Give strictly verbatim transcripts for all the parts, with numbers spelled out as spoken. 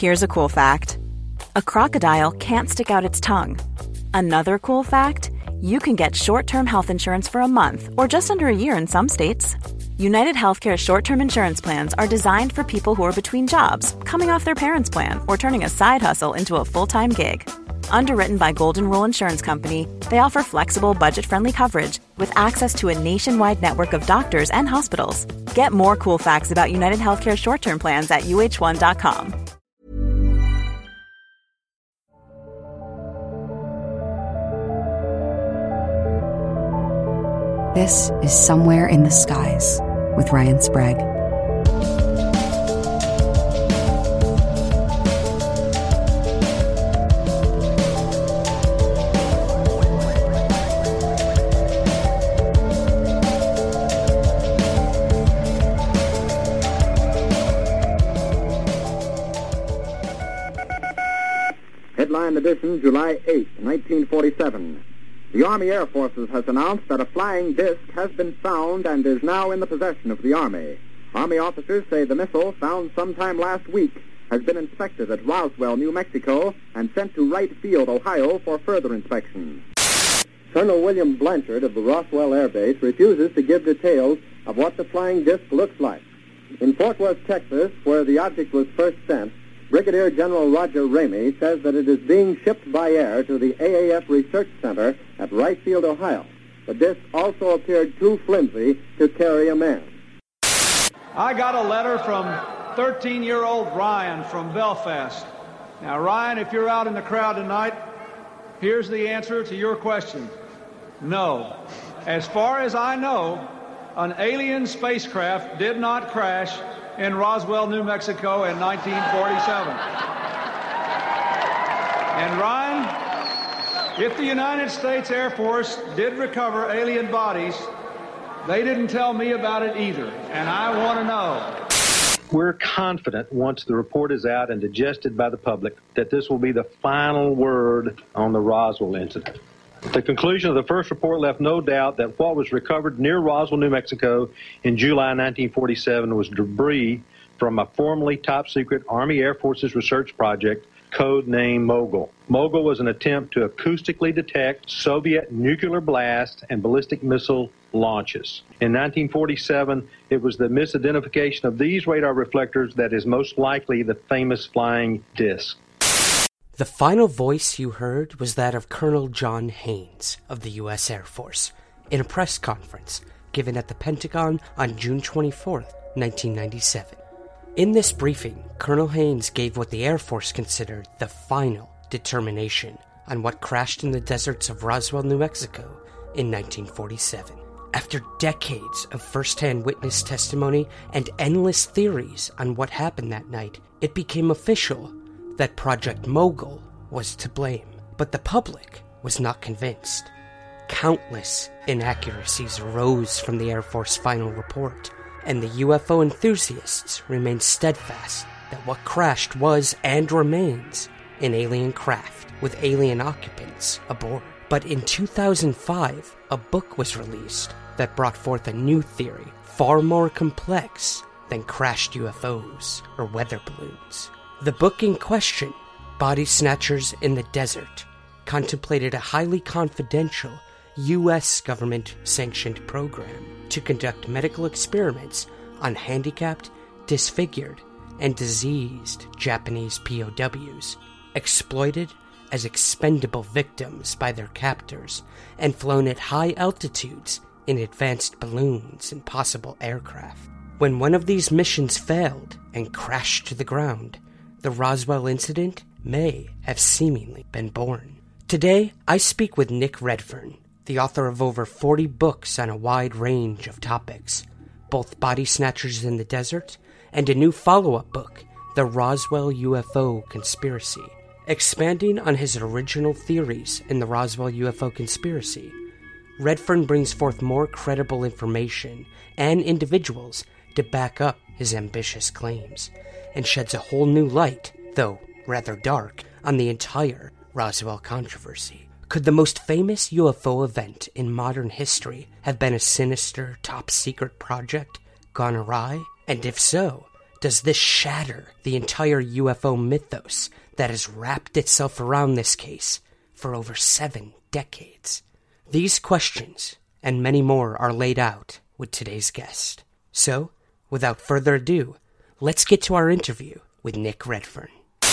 Here's a cool fact. A crocodile can't stick out its tongue. Another cool fact, you can get short-term health insurance for a month or just under a year in some states. United Healthcare short-term insurance plans are designed for people who are between jobs, coming off their parents' plan, or turning a side hustle into a full-time gig. Underwritten by Golden Rule Insurance Company, they offer flexible, budget-friendly coverage with access to a nationwide network of doctors and hospitals. Get more cool facts about United Healthcare short-term plans at U H one dot com. This is Somewhere in the Skies with Ryan Sprague. Headline edition, July eighth, nineteen forty-seven. The Army Air Forces has announced that a flying disc has been found and is now in the possession of the Army. Army officers say the missile, found sometime last week, has been inspected at Roswell, New Mexico, and sent to Wright Field, Ohio, for further inspection. Colonel William Blanchard of the Roswell Air Base refuses to give details of what the flying disc looks like. In Fort Worth, Texas, where the object was first sent, Brigadier General Roger Ramey says that it is being shipped by air to the A A F Research Center at Wright Field, Ohio. The disc also appeared too flimsy to carry a man. I got a letter from thirteen-year-old Ryan from Belfast. Now, Ryan, if you're out in the crowd tonight, here's the answer to your question. No. As far as I know, an alien spacecraft did not crash in Roswell, New Mexico in nineteen forty-seven. And Ryan, if the United States Air Force did recover alien bodies, they didn't tell me about it either, and I want to know. We're confident once the report is out and digested by the public that this will be the final word on the Roswell incident. The conclusion of the first report left no doubt that what was recovered near Roswell, New Mexico in July nineteen forty-seven was debris from a formerly top-secret Army Air Forces research project codenamed Mogul. Mogul was an attempt to acoustically detect Soviet nuclear blasts and ballistic missile launches. In nineteen forty-seven, it was the misidentification of these radar reflectors that is most likely the famous flying disc. The final voice you heard was that of Colonel John Haynes of the U S Air Force in a press conference given at the Pentagon on June twenty-fourth, nineteen ninety-seven. In this briefing, Colonel Haynes gave what the Air Force considered the final determination on what crashed in the deserts of Roswell, New Mexico in nineteen forty-seven. After decades of first-hand witness testimony and endless theories on what happened that night, it became official that Project Mogul was to blame. But the public was not convinced. Countless inaccuracies arose from the Air Force final report, and the U F O enthusiasts remained steadfast that what crashed was and remains an alien craft with alien occupants aboard. But in two thousand five, a book was released that brought forth a new theory, far more complex than crashed U F Os or weather balloons. The book in question, Body Snatchers in the Desert, contemplated a highly confidential U S government-sanctioned program to conduct medical experiments on handicapped, disfigured, and diseased Japanese P O Ws, exploited as expendable victims by their captors and flown at high altitudes in advanced balloons and possible aircraft. When one of these missions failed and crashed to the ground, the Roswell incident may have seemingly been born. Today, I speak with Nick Redfern, the author of over forty books on a wide range of topics, both Body Snatchers in the Desert and a new follow-up book, The Roswell U F O Conspiracy. Expanding on his original theories in the Roswell U F O conspiracy, Redfern brings forth more credible information and individuals to back up his ambitious claims, and sheds a whole new light, though rather dark, on the entire Roswell controversy. Could the most famous U F O event in modern history have been a sinister, top-secret project gone awry? And if so, does this shatter the entire U F O mythos that has wrapped itself around this case for over seven decades? These questions and many more are laid out with today's guest. So, without further ado, let's get to our interview with Nick Redfern.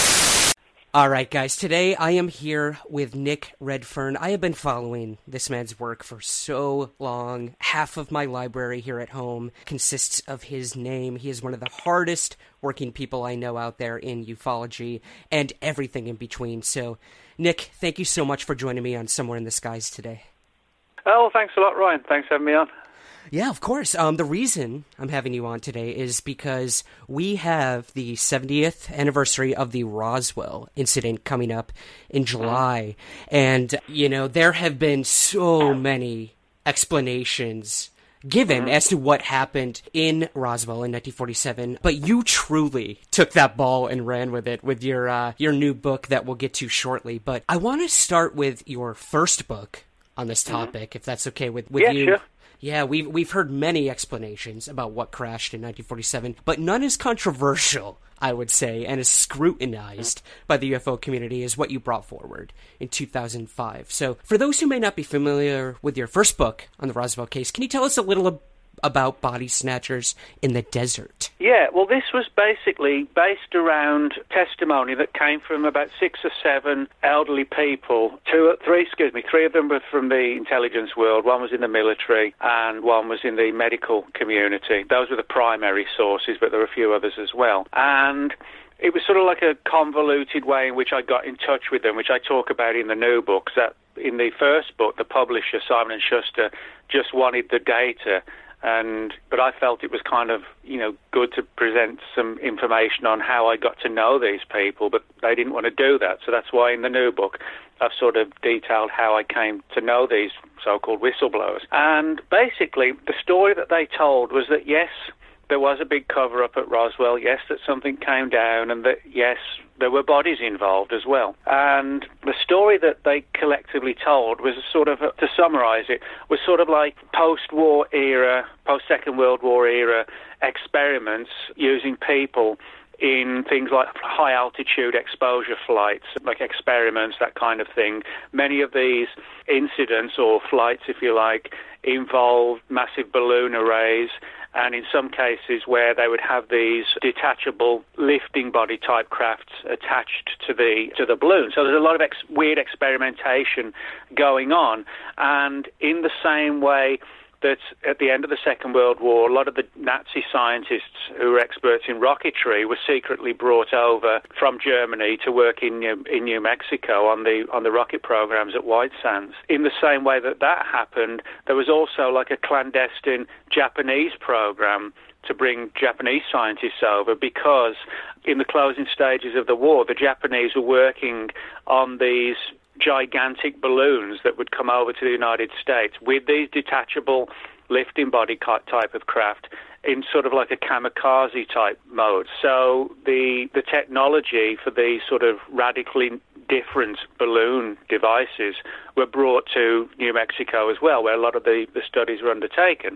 All right, guys, today I am here with Nick Redfern. I have been following this man's work for so long. Half of my library here at home consists of his name. He is one of the hardest working people I know out there in ufology and everything in between. So, Nick, thank you so much for joining me on Somewhere in the Skies today. Oh, well, thanks a lot, Ryan. Thanks for having me on. Yeah, of course. Um, the reason I'm having you on today is because we have the seventieth anniversary of the Roswell incident coming up in July. And, you know, there have been so many explanations given as to what happened in Roswell in nineteen forty-seven. But you truly took that ball and ran with it with your, uh, your new book that we'll get to shortly. But I want to start with your first book on this topic, mm-hmm. if that's okay with, with yeah, you. Sure. Yeah, we've, we've heard many explanations about what crashed in nineteen forty-seven, but none as controversial, I would say, and as scrutinized by the U F O community as what you brought forward in two thousand five. So, for those who may not be familiar with your first book on the Roswell case, can you tell us a little ab- about body snatchers in the desert? Yeah, well, this was basically based around testimony that came from about six or seven elderly people. Two, three, excuse me, three of them were from the intelligence world. One was in the military, and one was in the medical community. Those were the primary sources, but there were a few others as well. And it was sort of like a convoluted way in which I got in touch with them, which I talk about in the new books. That in the first book, the publisher, Simon and Schuster, just wanted the data. And but I felt it was kind of, you know, good to present some information on how I got to know these people, but they didn't want to do that. So that's why in the new book I've sort of detailed how I came to know these so-called whistleblowers. And basically the story that they told was that, yes, there was a big cover-up at Roswell, yes, that something came down, and that, yes, there were bodies involved as well. And the story that they collectively told was sort of, to summarize it, was sort of like post-war era, post-Second World War era experiments using people in things like high-altitude exposure flights, like experiments, that kind of thing. Many of these incidents, or flights, if you like, involved massive balloon arrays, and in some cases where they would have these detachable lifting body type crafts attached to the to the balloon. So there's a lot of ex- weird experimentation going on, and in the same way that at the end of the Second World War, a lot of the Nazi scientists who were experts in rocketry were secretly brought over from Germany to work in New, in New Mexico on the on the rocket programs at White Sands. In the same way that that happened, there was also like a clandestine Japanese program to bring Japanese scientists over, because in the closing stages of the war, the Japanese were working on these gigantic balloons that would come over to the United States with these detachable lifting body type of craft in sort of like a kamikaze type mode. So the the technology for these sort of radically different balloon devices were brought to New Mexico as well, where a lot of the, the studies were undertaken.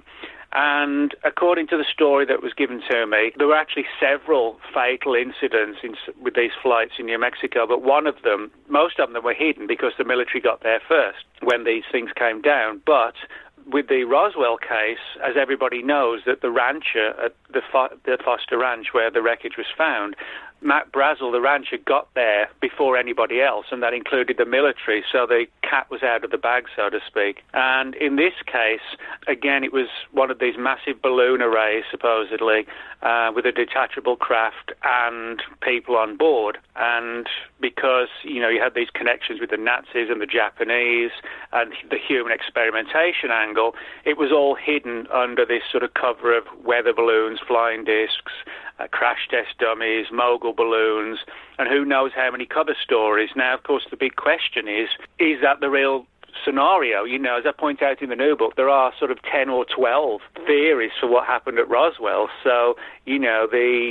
And according to the story that was given to me, there were actually several fatal incidents in, with these flights in New Mexico, but one of them, most of them were hidden because the military got there first when these things came down. But with the Roswell case, as everybody knows, that the rancher at the, Fo- the Foster Ranch where the wreckage was found, Matt Brazel, the rancher, got there before anybody else, and that included the military, so the cat was out of the bag, so to speak. And in this case, again, it was one of these massive balloon arrays, supposedly, uh, with a detachable craft and people on board. And because, you know, you had these connections with the Nazis and the Japanese and the human experimentation angle, it was all hidden under this sort of cover of weather balloons, flying discs, Uh, crash test dummies, mogul balloons, and who knows how many cover stories. Now, of course, the big question is, is that the real scenario? You know, as I point out in the new book, there are sort of ten or twelve theories for what happened at Roswell. So, you know, the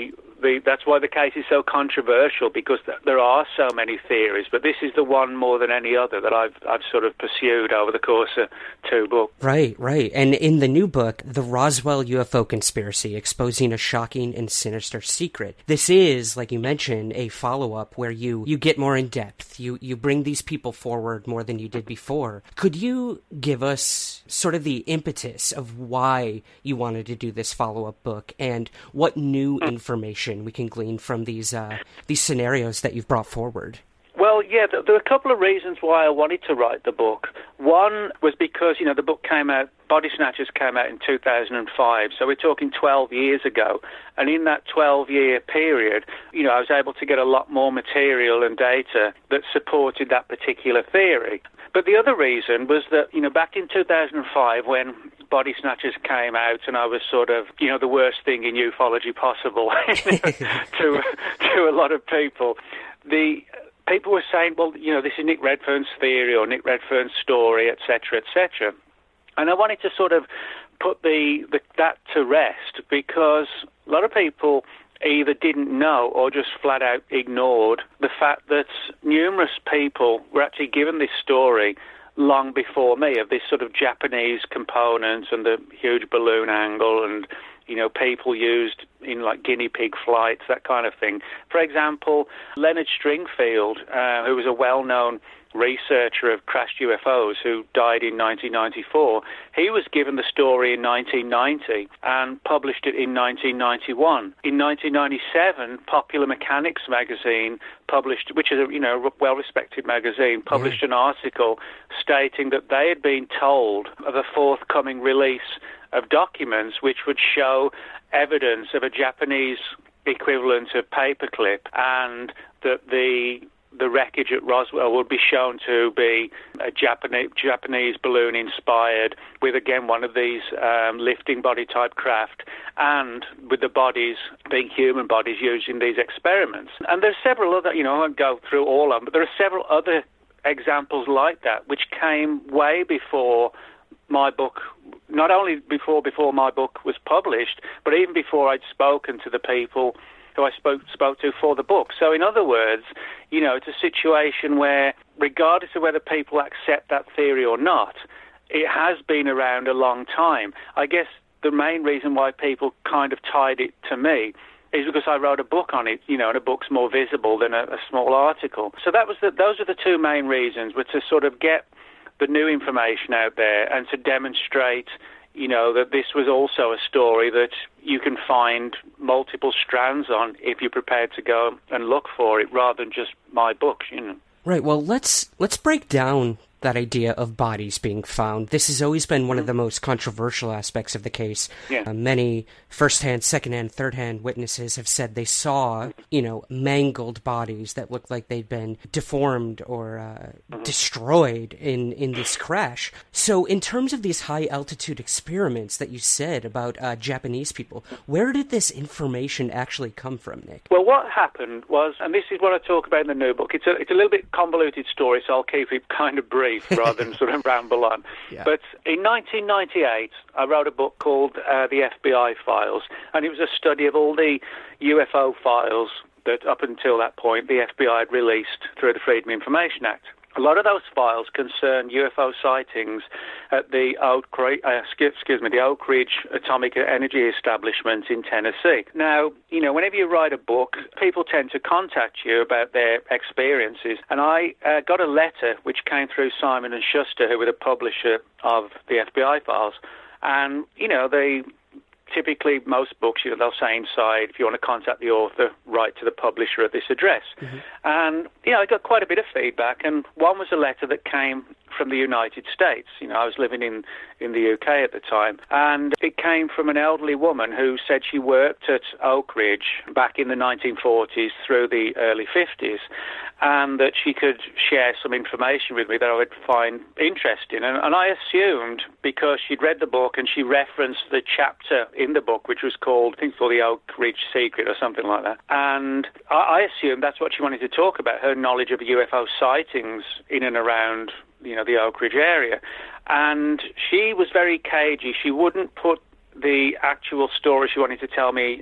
the, that's why the case is so controversial, because th- there are so many theories, but this is the one more than any other that I've I've sort of pursued over the course of two books. Right, right. And in the new book, The Roswell U F O Conspiracy, Exposing a Shocking and Sinister Secret, this is, like you mentioned, a follow-up where you, you get more in-depth. You, you bring these people forward more than you did before. Could you give us sort of the impetus of why you wanted to do this follow-up book, and what new information we can glean from these uh, these scenarios that you've brought forward? Well, yeah, there were a couple of reasons why I wanted to write the book. One was because, you know, the book came out, Body Snatchers came out in two thousand five, so we're talking twelve years ago. And in that twelve-year period, you know, I was able to get a lot more material and data that supported that particular theory. But the other reason was that, you know, back in two thousand five, when Body Snatchers came out, and I was sort of, you know, the worst thing in ufology possible to to a lot of people, the people were saying, well, you know, this is Nick Redfern's theory or Nick Redfern's story, et cetera, et cetera. And I wanted to sort of put the, the that to rest, because a lot of people either didn't know or just flat out ignored the fact that numerous people were actually given this story long before me, of this sort of Japanese component and the huge balloon angle, and, you know, people used in like guinea pig flights, that kind of thing. For example, Leonard Stringfield, uh, who was a well-known researcher of crashed U F Os who died in nineteen ninety-four, he was given the story in nineteen ninety and published it in nineteen ninety-one. In nineteen ninety-seven, Popular Mechanics magazine published, which is a, you know, well-respected magazine, published yeah. an article stating that they had been told of a forthcoming release of documents which would show evidence of a Japanese equivalent of paperclip, and that the the wreckage at Roswell would be shown to be a Japanese, Japanese balloon inspired with, again, one of these um, lifting body type craft, and with the bodies being human bodies used in these experiments. And there's several other, you know, I won't go through all of them, but there are several other examples like that which came way before my book, not only before before my book was published, but even before I'd spoken to the people who I spoke spoke to for the book. So in other words, you know, it's a situation where, regardless of whether people accept that theory or not, it has been around a long time. I guess the main reason why people kind of tied it to me is because I wrote a book on it, you know, and a book's more visible than a, a small article. So that was the, those are the two main reasons, were to sort of get the new information out there and to demonstrate, you know, that this was also a story that you can find multiple strands on if you're prepared to go and look for it, rather than just my book, you know. Right, well, let's let's break down that idea of bodies being found. This has always been one of the most controversial aspects of the case. Yeah. Uh, many first-hand, second-hand, third-hand witnesses have said they saw, you know, mangled bodies that looked like they'd been deformed or uh, mm-hmm. destroyed in, in this crash. So in terms of these high-altitude experiments that you said about uh, Japanese people, where did this information actually come from, Nick? Well, what happened was, and this is what I talk about in the new book, it's a, it's a little bit convoluted story, so I'll keep it kind of brief rather than sort of ramble on. Yeah. But in nineteen ninety-eight, I wrote a book called uh, The F B I Files, and it was a study of all the U F O files that up until that point the F B I had released through the Freedom of Information Act. A lot of those files concern U F O sightings at the Oak, uh, excuse me, the Oak Ridge Atomic Energy Establishment in Tennessee. Now, you know, whenever you write a book, people tend to contact you about their experiences. And I uh, got a letter which came through Simon and Schuster, who were the publisher of the F B I files. And, you know, they typically, most books, you know, they'll say inside, if you want to contact the author, write to the publisher at this address. Mm-hmm. And, you know, I got quite a bit of feedback, and one was a letter that came from the United States. You know, I was living in, in the U K at the time, and it came from an elderly woman who said she worked at Oak Ridge back in the nineteen forties through the early fifties, and that she could share some information with me that I would find interesting. And, and I assumed, because she'd read the book and she referenced the chapter in the book, which was called, I think, for the Oak Ridge Secret or something like that, and I, I assumed that's what she wanted to talk about, her knowledge of U F O sightings in and around, you know, the Oak Ridge area. And she was very cagey. She wouldn't put the actual story she wanted to tell me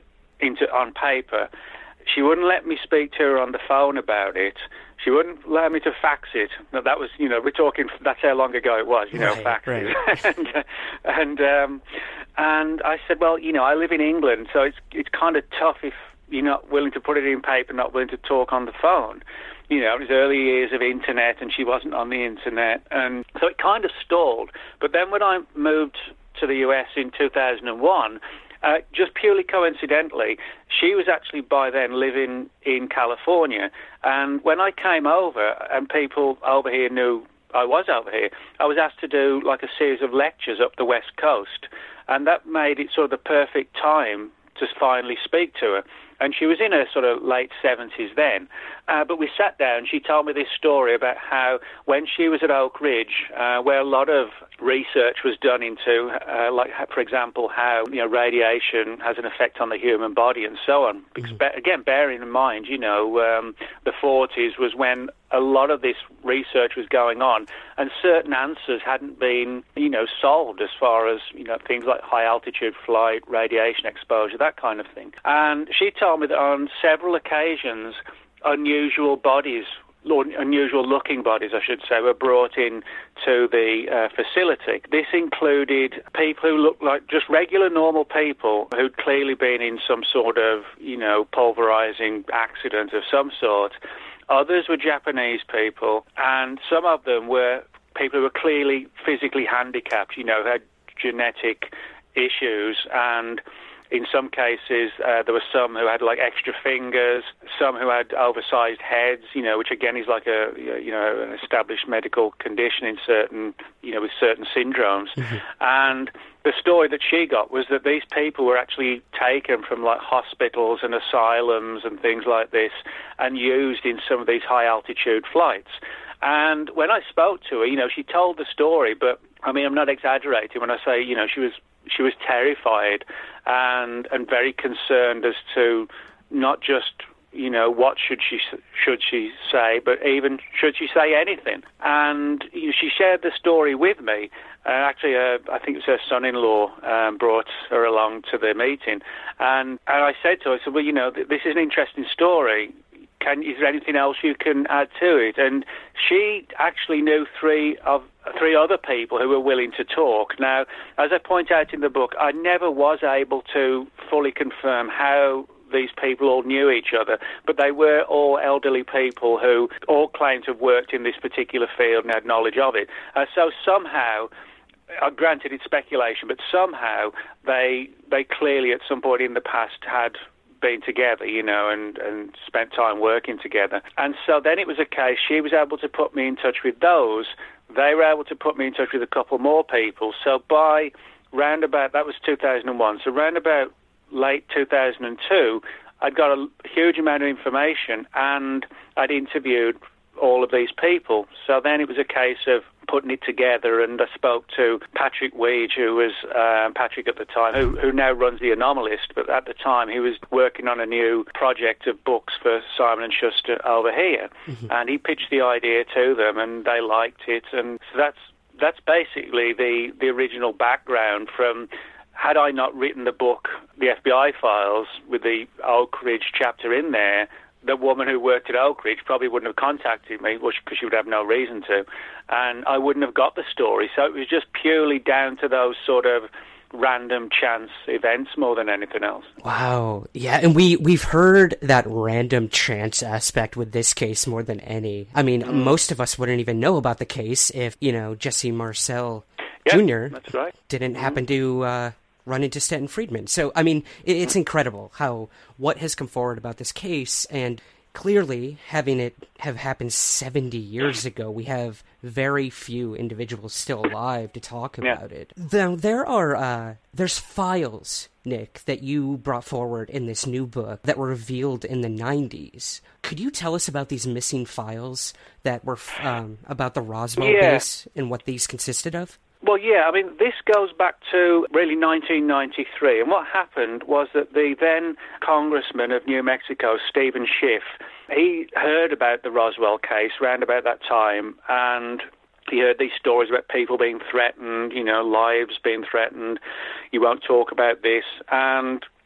into on paper. She wouldn't let me speak to her on the phone about it. She wouldn't allow me to fax it. Now, that was, you know, we're talking, that's how long ago it was, you know, right, faxes. Right. and uh, and, um, and I said, well, you know, I live in England, so it's it's kind of tough if you're not willing to put it in paper, not willing to talk on the phone. You know, it was early years of internet, and she wasn't on the internet, and so it kind of stalled. But then when I moved to the U S in two thousand one, Uh, just purely coincidentally, she was actually by then living in California. And when I came over, and people over here knew I was over here, I was asked to do like a series of lectures up the West Coast. And that made it sort of the perfect time to finally speak to her. And she was in her sort of late seventies then. Uh, but we sat down, she told me this story about how when she was at Oak Ridge, uh, where a lot of research was done into, uh, like, for example, how, you know, radiation has an effect on the human body and so on. Because, mm-hmm. Again, bearing in mind, you know, um, the forties was when a lot of this research was going on, and certain answers hadn't been, you know, solved as far as, you know, things like high-altitude flight, radiation exposure, that kind of thing. And she told me that on several occasions, unusual bodies, unusual-looking bodies, I should say, were brought in to the uh, facility. This included people who looked like just regular, normal people who'd clearly been in some sort of, you know, pulverizing accident of some sort. Others were Japanese people, and some of them were people who were clearly physically handicapped, you know, had genetic issues, and in some cases, uh, there were some who had like extra fingers, some who had oversized heads, you know, which again is like a, you know, an established medical condition in certain, you know, with certain syndromes. Mm-hmm. And the story that she got was that these people were actually taken from like hospitals and asylums and things like this and used in some of these high altitude flights. And when I spoke to her, you know, she told the story, but I mean, I'm not exaggerating when I say, you know, she was she was terrified and and very concerned as to not just, you know, what should she should she say, but even should she say anything. And you know, she shared the story with me. Uh, actually, uh, I think it was her son-in-law um, brought her along to the meeting, and and I said to her, I said, well, you know, th- this is an interesting story. Can, is there anything else you can add to it? And she actually knew three of three other people who were willing to talk. Now, as I point out in the book, I never was able to fully confirm how these people all knew each other, but they were all elderly people who all claimed to have worked in this particular field and had knowledge of it. Uh, so somehow, uh, granted it's speculation, but somehow they they clearly at some point in the past had been together, you know, and, and spent time working together. And so then it was a case, she was able to put me in touch with those. They were able to put me in touch with a couple more people. So by round about, that was two thousand one, so round about late two thousand two, I'd got a huge amount of information and I'd interviewed all of these people. So then it was a case of putting it together, and I spoke to Patrick Weege, who was um, Patrick at the time, who, who now runs The Anomalist, but at the time he was working on a new project of books for Simon and Schuster over here, mm-hmm. and he pitched the idea to them, and they liked it, and so that's that's basically the, the original background from. Had I not written the book, The F B I Files, with the Oak Ridge chapter in there, the woman who worked at Oak Ridge probably wouldn't have contacted me, because she would have no reason to, and I wouldn't have got the story. So it was just purely down to those sort of random chance events more than anything else. Wow. Yeah, and we, we've heard that random chance aspect with this case more than any. I mean, mm. most of us wouldn't even know about the case if, you know, Jesse Marcel yep, Junior that's right. didn't mm. happen to uh, run into Stanton Friedman. So, I mean, it, it's incredible how what has come forward about this case, and clearly having it have happened seventy years ago, we have very few individuals still alive to talk about yeah. it. Now, there are, uh, there's files, Nick, that you brought forward in this new book that were revealed in the nineties. Could you tell us about these missing files that were um, about the Roswell yeah. base and what these consisted of? Well, yeah, I mean, this goes back to really nineteen ninety-three, and what happened was that the then Congressman of New Mexico, Stephen Schiff, he heard about the Roswell case around about that time, and he heard these stories about people being threatened, you know, lives being threatened, you won't talk about this, and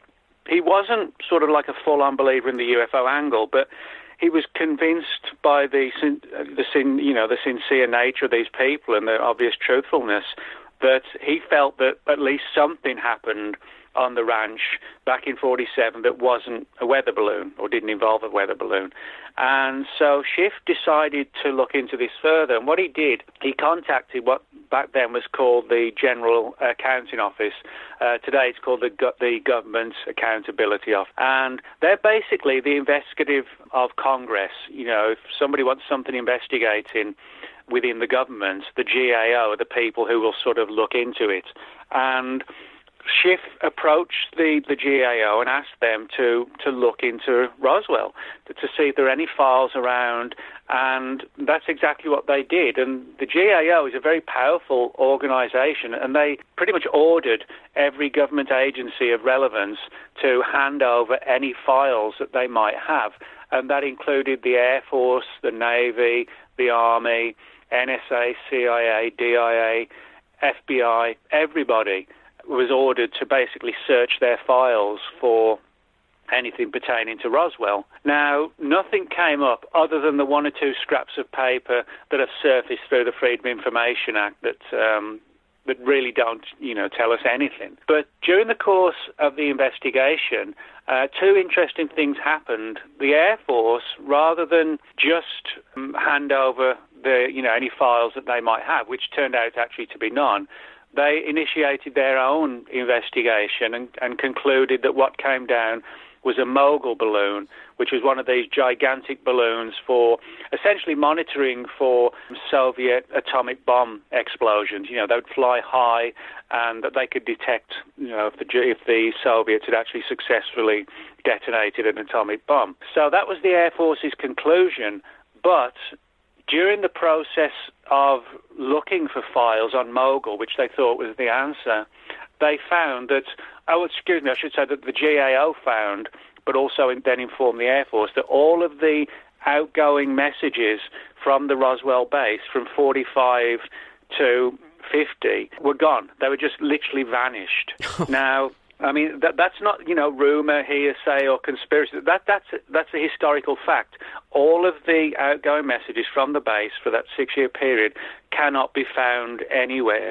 he wasn't sort of like a full-on believer in the U F O angle, but he was convinced by the, the you know, the sincere nature of these people and their obvious truthfulness that he felt that at least something happened on the ranch back in forty-seven that wasn't a weather balloon or didn't involve a weather balloon. And so Schiff decided to look into this further. And what he did, he contacted what back then was called the General Accounting Office. Uh, today it's called the, Go- the Government Accountability Office. And they're basically the investigative of Congress. You know, if somebody wants something investigating within the government, the G A O are the people who will sort of look into it. And Schiff approached the, the G A O and asked them to, to look into Roswell, to, to see if there are any files around, and that's exactly what they did. And the G A O is a very powerful organisation, and they pretty much ordered every government agency of relevance to hand over any files that they might have, and that included the Air Force, the Navy, the Army, N S A, C I A, D I A, F B I, everybody was ordered to basically search their files for anything pertaining to Roswell. Now, nothing came up other than the one or two scraps of paper that have surfaced through the Freedom of Information Act that um, that really don't, you know, tell us anything. But during the course of the investigation, uh, two interesting things happened. The Air Force, rather than just um, hand over the, you know, any files that they might have, which turned out actually to be none, they initiated their own investigation and, and concluded that what came down was a mogul balloon, which was one of these gigantic balloons for essentially monitoring for Soviet atomic bomb explosions. You know, they would fly high, and that they could detect, you know, if the, if the Soviets had actually successfully detonated an atomic bomb. So that was the Air Force's conclusion, but during the process of looking for files on mogul, which they thought was the answer, they found that, oh, excuse me, I should say that the G A O found, but also then informed the Air Force, that all of the outgoing messages from the Roswell base from forty-five to fifty were gone. They were just literally vanished. Now, I mean, that, that's not, you know, rumor, hearsay, or conspiracy. That that's that's a historical fact. All of the outgoing messages from the base for that six-year period cannot be found anywhere.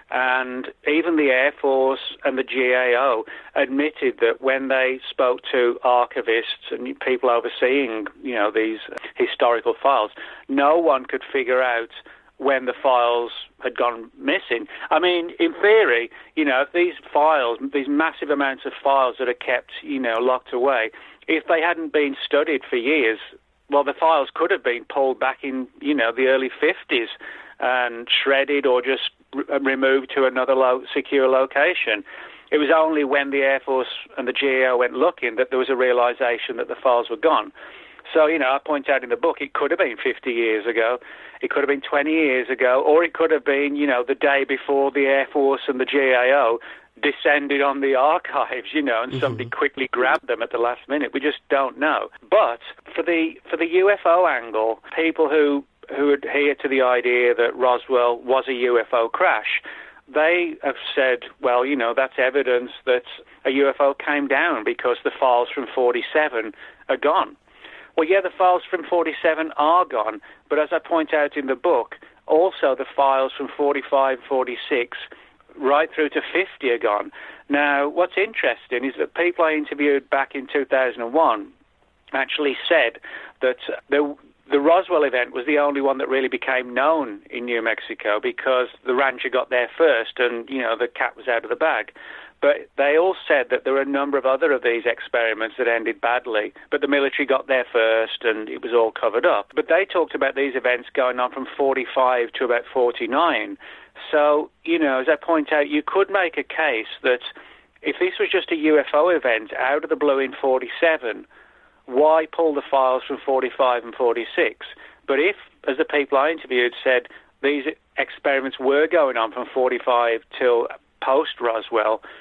And even the Air Force and the G A O admitted that when they spoke to archivists and people overseeing, you know, these historical files, no one could figure out when the files had gone missing. I mean, in theory, you know, if these files, these massive amounts of files that are kept, you know, locked away, if they hadn't been studied for years, well, the files could have been pulled back in, you know, the early fifties and shredded or just r- removed to another lo- secure location. It was only when the Air Force and the G A O went looking that there was a realization that the files were gone. So, you know, I point out in the book, it could have been fifty years ago, it could have been twenty years ago, or it could have been, you know, the day before the Air Force and the G A O descended on the archives, you know, and mm-hmm. somebody quickly grabbed them at the last minute. We just don't know. But for the for the U F O angle, people who, who adhere to the idea that Roswell was a U F O crash, they have said, well, you know, that's evidence that a U F O came down because the files from forty-seven are gone. Well, yeah, the files from forty-seven are gone, but as I point out in the book, also the files from forty-five, forty-six, right through to fifty are gone. Now, what's interesting is that people I interviewed back in two thousand one actually said that the, the Roswell event was the only one that really became known in New Mexico because the rancher got there first and, you know, the cat was out of the bag. But they all said that there were a number of other of these experiments that ended badly, but the military got there first and it was all covered up. But they talked about these events going on from forty-five to about forty-nine. So, you know, as I point out, you could make a case that if this was just a U F O event out of the blue in forty-seven, why pull the files from forty-five and forty-six? But if, as the people I interviewed said, these experiments were going on from forty-five till post-Roswell,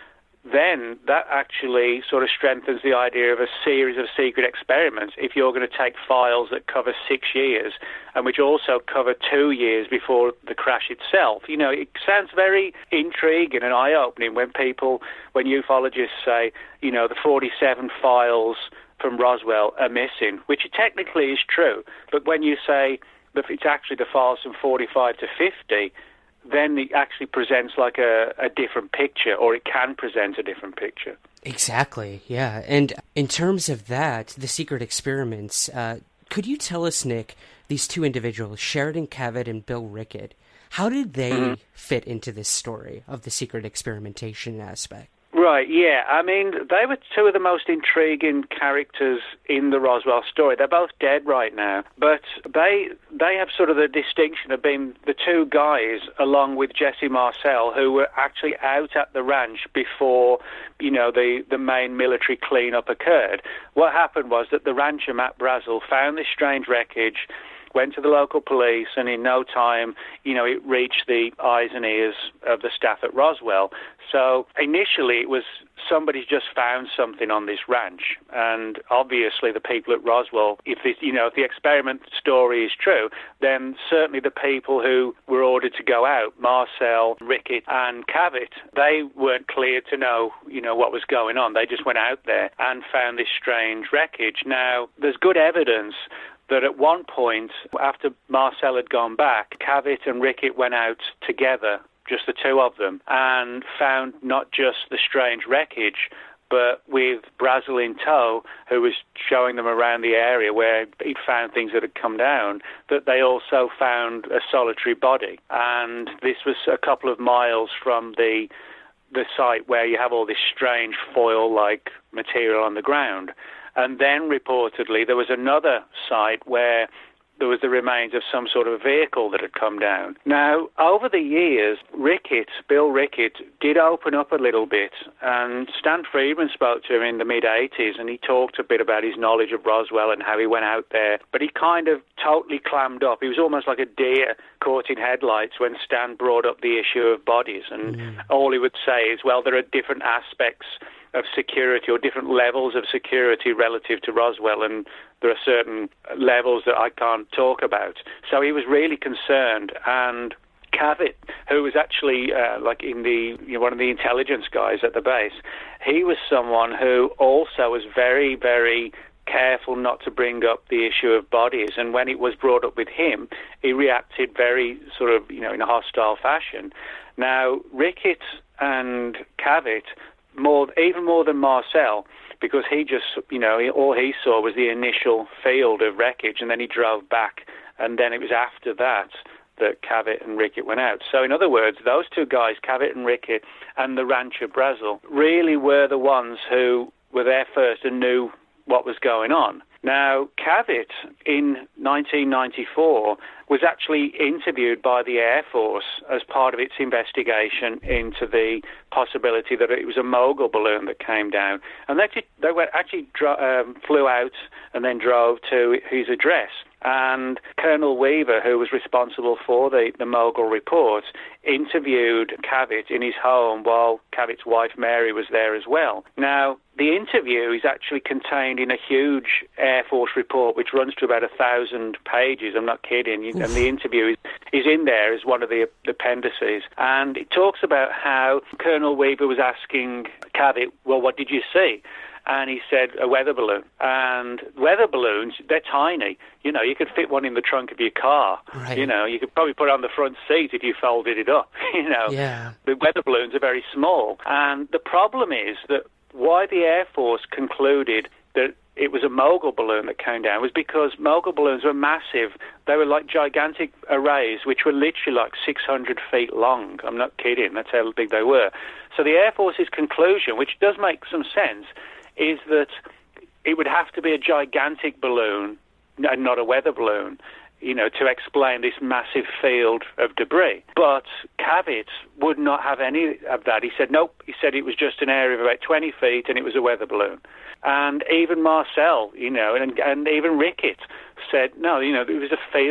then that actually sort of strengthens the idea of a series of secret experiments if you're going to take files that cover six years and which also cover two years before the crash itself. You know, it sounds very intriguing and eye-opening when people, when ufologists say, you know, the forty-seven files from Roswell are missing, which technically is true. But when you say that it's actually the files from forty-five to fifty, then it actually presents like a, a different picture, or it can present a different picture. Exactly, yeah. And in terms of that, the secret experiments, uh, could you tell us, Nick, these two individuals, Sheridan Cavitt and Bill Rickett, how did they mm-hmm. fit into this story of the secret experimentation aspect? Right, yeah. I mean, they were two of the most intriguing characters in the Roswell story. They're both dead right now, but they they have sort of the distinction of being the two guys, along with Jesse Marcel, who were actually out at the ranch before, you know, the, the main military cleanup occurred. What happened was that the rancher, Matt Brazel, found this strange wreckage, went to the local police, and in no time, you know, it reached the eyes and ears of the staff at Roswell. So initially it was somebody's just found something on this ranch, and obviously the people at Roswell, if this, you know, if the experiment story is true, then certainly the people who were ordered to go out, Marcel, Rickett, and Cavitt, they weren't cleared to know, you know, what was going on. They just went out there and found this strange wreckage. Now, there's good evidence that at one point, after Marcel had gone back, Cavitt and Rickett went out together, just the two of them, and found not just the strange wreckage, but with Brazel in tow, who was showing them around the area where he'd found things that had come down, that they also found a solitary body. And this was a couple of miles from the the site where you have all this strange foil-like material on the ground. And then, reportedly, there was another site where there was the remains of some sort of vehicle that had come down. Now, over the years, Rickett, Bill Rickett, did open up a little bit, and Stan Friedman spoke to him in the mid-eighties, and he talked a bit about his knowledge of Roswell and how he went out there, but he kind of totally clammed up. He was almost like a deer caught in headlights when Stan brought up the issue of bodies, and mm. all he would say is, well, there are different aspects of security or different levels of security relative to Roswell, and there are certain levels that I can't talk about. So he was really concerned, and Cavitt, who was actually uh, like in the you know, one of the intelligence guys at the base, he was someone who also was very, very careful not to bring up the issue of bodies, and when it was brought up with him, he reacted very sort of, you know, in a hostile fashion. Now, Rickett and Cavitt, more, even more than Marcel, because he just, you know, he, all he saw was the initial field of wreckage, and then he drove back, and then it was after that that Cavitt and Rickett went out. So, in other words, those two guys, Cavitt and Rickett, and the rancher Brazel, really were the ones who were there first and knew what was going on. Now, Cavitt, in nineteen ninety-four, was actually interviewed by the Air Force as part of its investigation into the possibility that it was a mogul balloon that came down. And they, actually, they were actually dro- um, flew out and then drove to his address. And Colonel Weaver, who was responsible for the, the mogul report, interviewed Cavitt in his home while Cavitt's wife Mary was there as well. Now, the interview is actually contained in a huge Air Force report which runs to about a thousand pages. I'm not kidding. You, and the interview is, is in there as one of the appendices. And it talks about how Colonel Weaver was asking Cavitt, well, what did you see? And he said, a weather balloon. And weather balloons, they're tiny. You know, you could fit one in the trunk of your car. Right. You know, you could probably put it on the front seat if you folded it up. You know, yeah. The weather balloons are very small. And the problem is that why the Air Force concluded that it was a mogul balloon that came down was because mogul balloons were massive. They were like gigantic arrays, which were literally like six hundred feet long. I'm not kidding. That's how big they were. So the Air Force's conclusion, which does make some sense, is that it would have to be a gigantic balloon and not a weather balloon, you know, to explain this massive field of debris. But Cavitt would not have any of that. He said, nope. He said it was just an area of about twenty feet and it was a weather balloon. And even Marcel, you know, and, and even Rickett said, no, you know, it was a field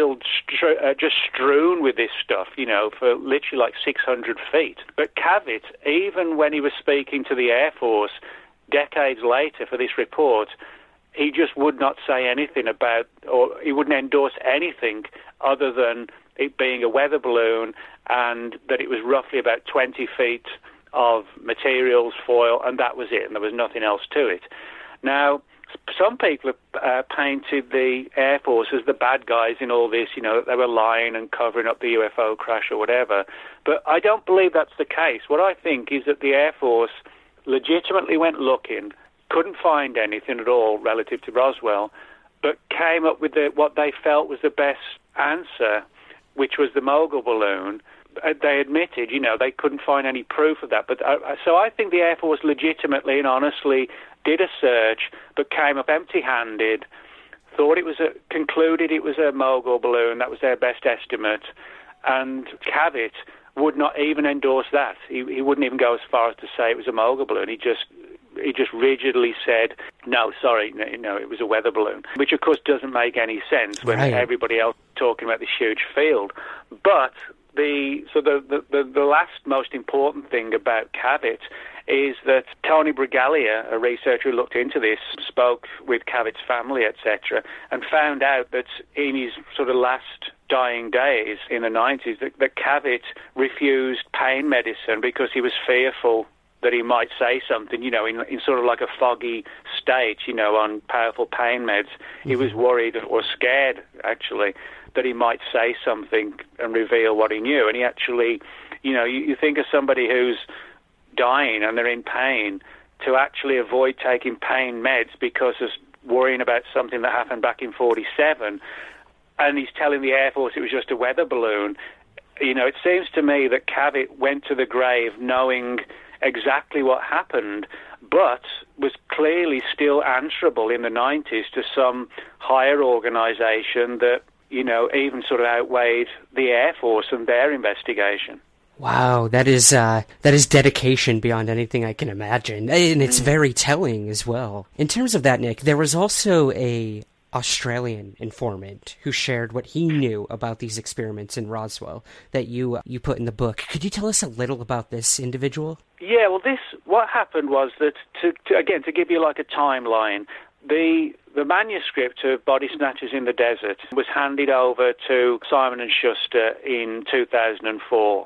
str- uh, just strewn with this stuff, you know, for literally like six hundred feet. But Cavett, even when he was speaking to the Air Force decades later for this report, he just would not say anything about, or he wouldn't endorse anything other than it being a weather balloon and that it was roughly about twenty feet of materials, foil, and that was it, and there was nothing else to it. Now, some people have uh, painted the Air Force as the bad guys in all this, you know, that they were lying and covering up the U F O crash or whatever. But I don't believe that's the case. What I think is that the Air Force legitimately went looking, couldn't find anything at all relative to Roswell, but came up with the, what they felt was the best answer, which was the mogul balloon. They admitted, you know, they couldn't find any proof of that. But uh, so I think the Air Force legitimately and honestly did a search, but came up empty-handed, thought it was a, concluded it was a mogul balloon. That was their best estimate. And Cavett would not even endorse that. He, he wouldn't even go as far as to say it was a mogul balloon. He just he just rigidly said, no, sorry, no, no, it was a weather balloon, which, of course, doesn't make any sense when right. everybody else is talking about this huge field. But the so the, the, the, the last most important thing about Cavett is that Tony Bragalia, a researcher who looked into this, spoke with Cavett's family, et cetera, and found out that in his sort of last dying days in the nineties, that, that Cavett refused pain medicine because he was fearful that he might say something, you know, in, in sort of like a foggy state, you know, on powerful pain meds. Mm-hmm. He was worried or scared, actually, that he might say something and reveal what he knew. And he actually, you know, you, you think of somebody who's dying and they're in pain, to actually avoid taking pain meds because of worrying about something that happened back in forty-seven, and he's telling the Air Force it was just a weather balloon. You know, it seems to me that Cavett went to the grave knowing exactly what happened, but was clearly still answerable in the nineties to some higher organization that, you know, even sort of outweighed the Air Force and their investigation. Wow, that is uh, that is dedication beyond anything I can imagine, and it's very telling as well. In terms of that, Nick, there was also a Australian informant who shared what he knew about these experiments in Roswell that you uh, you put in the book. Could you tell us a little about this individual? Yeah, well, this what happened was that to, to again to give you like a timeline, the the manuscript of Body Snatchers in the Desert was handed over to Simon and Schuster in two thousand four.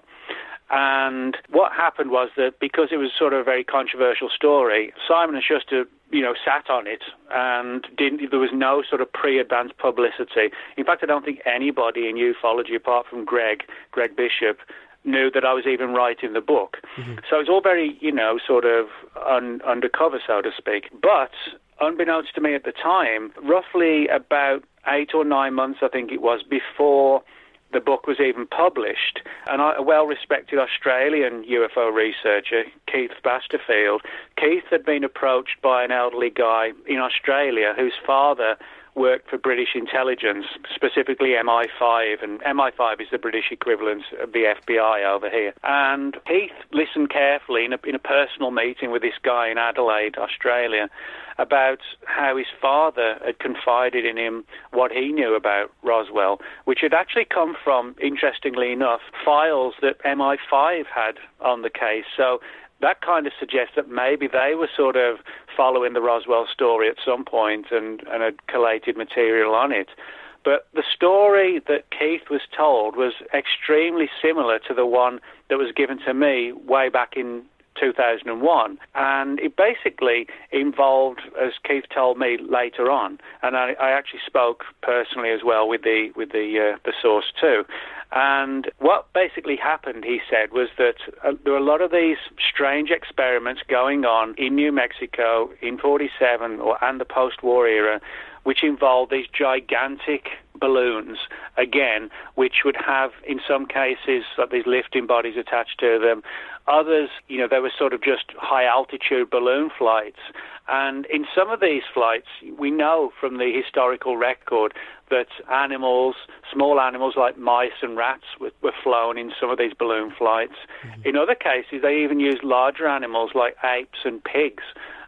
And what happened was that because it was sort of a very controversial story, Simon and Schuster, you know, sat on it and didn't. There was no sort of pre-advanced publicity. In fact, I don't think anybody in ufology, apart from Greg, Greg Bishop, knew that I was even writing the book. Mm-hmm. So it was all very, you know, sort of un- undercover, so to speak. But unbeknownst to me at the time, roughly about eight or nine months, I think it was, before the book was even published, and a well-respected Australian U F O researcher, Keith Basterfield, Keith had been approached by an elderly guy in Australia whose father worked for British intelligence, specifically M I five, and M I five is the British equivalent of the F B I over here. And Keith listened carefully in a, in a personal meeting with this guy in Adelaide, Australia, about how his father had confided in him what he knew about Roswell, which had actually come from, interestingly enough, files that M I five had on the case. So that kind of suggests that maybe they were sort of following the Roswell story at some point and, and had collated material on it. But the story that Keith was told was extremely similar to the one that was given to me way back in two thousand one, and it basically involved, as Keith told me later on, and I, I actually spoke personally as well with the with the uh, the source too. And what basically happened, he said, was that uh, there were a lot of these strange experiments going on in New Mexico in forty-seven or and the post-war era, which involved these gigantic balloons, again, which would have, in some cases, like these lifting bodies attached to them. Others, you know, they were sort of just high-altitude balloon flights. And in some of these flights, we know from the historical record that animals, small animals like mice and rats were, were flown in some of these balloon flights. Mm-hmm. In other cases, they even used larger animals like apes and pigs.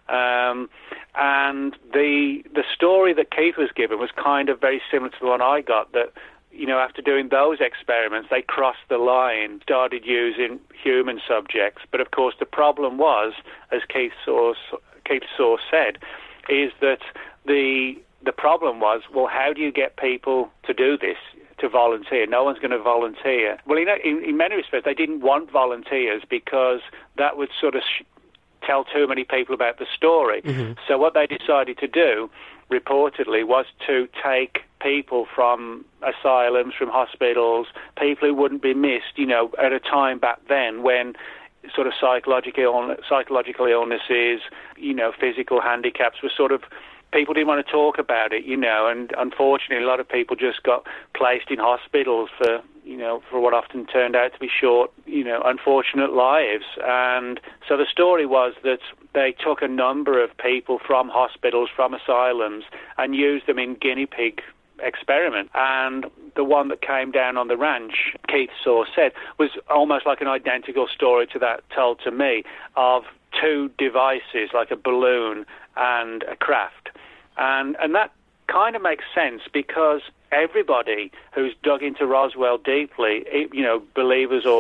Um, and the the story that Keith was given was kind of very similar to the one I got, that, you know, after doing those experiments, they crossed the line, started using human subjects. But of course, the problem was, as Keith Source, Keith Source said, is that the the problem was, well, how do you get people to do this, to volunteer? No one's going to volunteer. Well, you know, in, in many respects, they didn't want volunteers because that would sort of sh- tell too many people about the story. Mm-hmm. So what they decided to do, reportedly, was to take people from asylums, from hospitals, people who wouldn't be missed, you know, at a time back then when sort of psychological illness, psychological illnesses, you know, physical handicaps were sort of, people didn't want to talk about it, you know, and unfortunately a lot of people just got placed in hospitals for, you know, for what often turned out to be short, you know, unfortunate lives. And so the story was that they took a number of people from hospitals, from asylums, and used them in guinea pig experiment. And the one that came down on the ranch, Keith Source said, was almost like an identical story to that told to me, of two devices, like a balloon and a craft. And and that kind of makes sense because everybody who's dug into Roswell deeply, you know, believers or...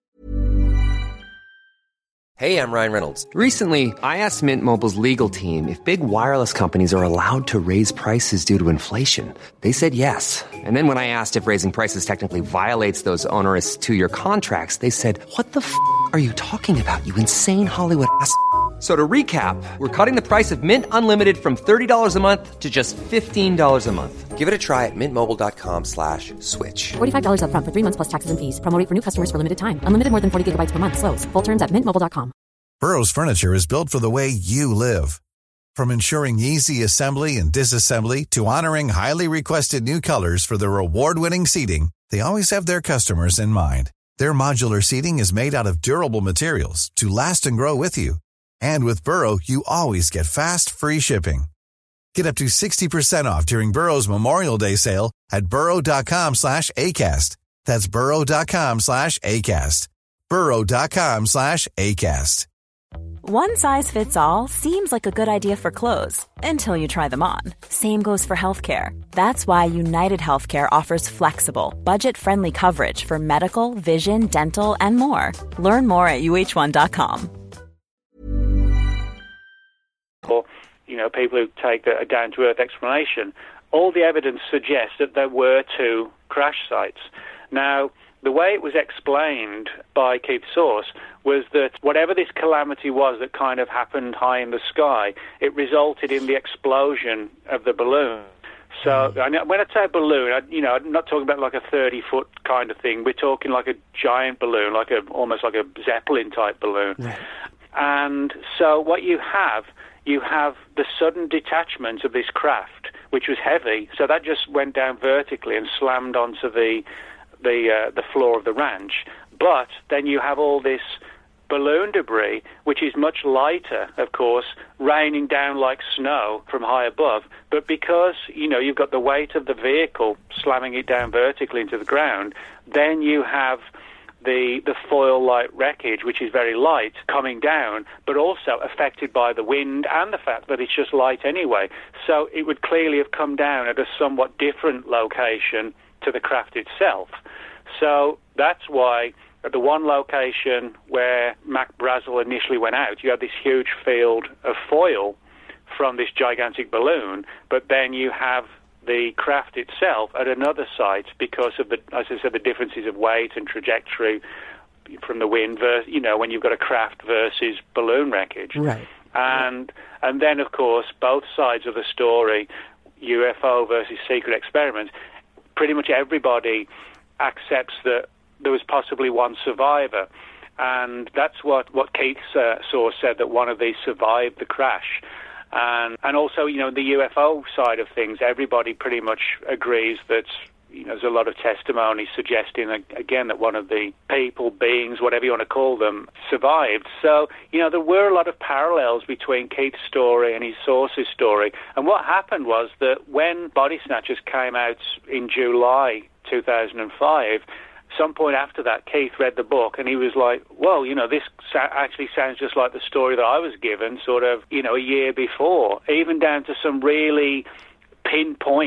Hey, I'm Ryan Reynolds. Recently, I asked Mint Mobile's legal team if big wireless companies are allowed to raise prices due to inflation. They said yes. And then when I asked if raising prices technically violates those onerous two-year contracts, they said, what the f*** are you talking about, you insane Hollywood ass f- So to recap, we're cutting the price of Mint Unlimited from thirty dollars a month to just fifteen dollars a month. Give it a try at mintmobile.com slash switch. forty-five dollars up front for three months plus taxes and fees. Promo rate for new customers for limited time. Unlimited more than forty gigabytes per month. Slows full terms at mint mobile dot com. Burrow's furniture is built for the way you live. From ensuring easy assembly and disassembly to honoring highly requested new colors for their award-winning seating, they always have their customers in mind. Their modular seating is made out of durable materials to last and grow with you. And with Burrow, you always get fast, free shipping. Get up to sixty percent off during Burrow's Memorial Day sale at burrow.com slash ACAST. That's burrow.com slash ACAST. burrow.com slash ACAST. One size fits all seems like a good idea for clothes until you try them on. Same goes for healthcare. That's why United Healthcare offers flexible, budget-friendly coverage for medical, vision, dental, and more. Learn more at U H one dot com. Or, you know, people who take a down-to-earth explanation, all the evidence suggests that there were two crash sites. Now, the way it was explained by Keith Source was that whatever this calamity was that kind of happened high in the sky, it resulted in the explosion of the balloon. So I know, when I say balloon, I, you know, I'm not talking about like a thirty-foot kind of thing. We're talking like a giant balloon, like a almost like a Zeppelin-type balloon. Right. And so what you have... you have the sudden detachment of this craft, which was heavy, so that just went down vertically and slammed onto the the uh, the floor of the ranch. But then you have all this balloon debris, which is much lighter, of course, raining down like snow from high above. But because, you know, you've got the weight of the vehicle slamming it down vertically into the ground, then you have the the foil-like wreckage, which is very light, coming down, but also affected by the wind and the fact that it's just light anyway. So it would clearly have come down at a somewhat different location to the craft itself. So that's why at the one location where Mac Brazel initially went out, you had this huge field of foil from this gigantic balloon, but then you have the craft itself at another site because of the, as I said, the differences of weight and trajectory from the wind, versus, you know, when you've got a craft versus balloon wreckage. Right. And and then, of course, both sides of the story, U F O versus secret experiment, pretty much everybody accepts that there was possibly one survivor. And that's what, what Keith uh, Source said, that one of these survived the crash. And and also, you know, the U F O side of things, everybody pretty much agrees that, you know, there's a lot of testimony suggesting, again, that one of the people, beings, whatever you want to call them, survived. So, you know, there were a lot of parallels between Keith's story and his Source's story. And what happened was that when Body Snatchers came out in July two thousand five, some point after that, Keith read the book and he was like, well, you know, this sa- actually sounds just like the story that I was given sort of, you know, a year before, even down to some really pinpoint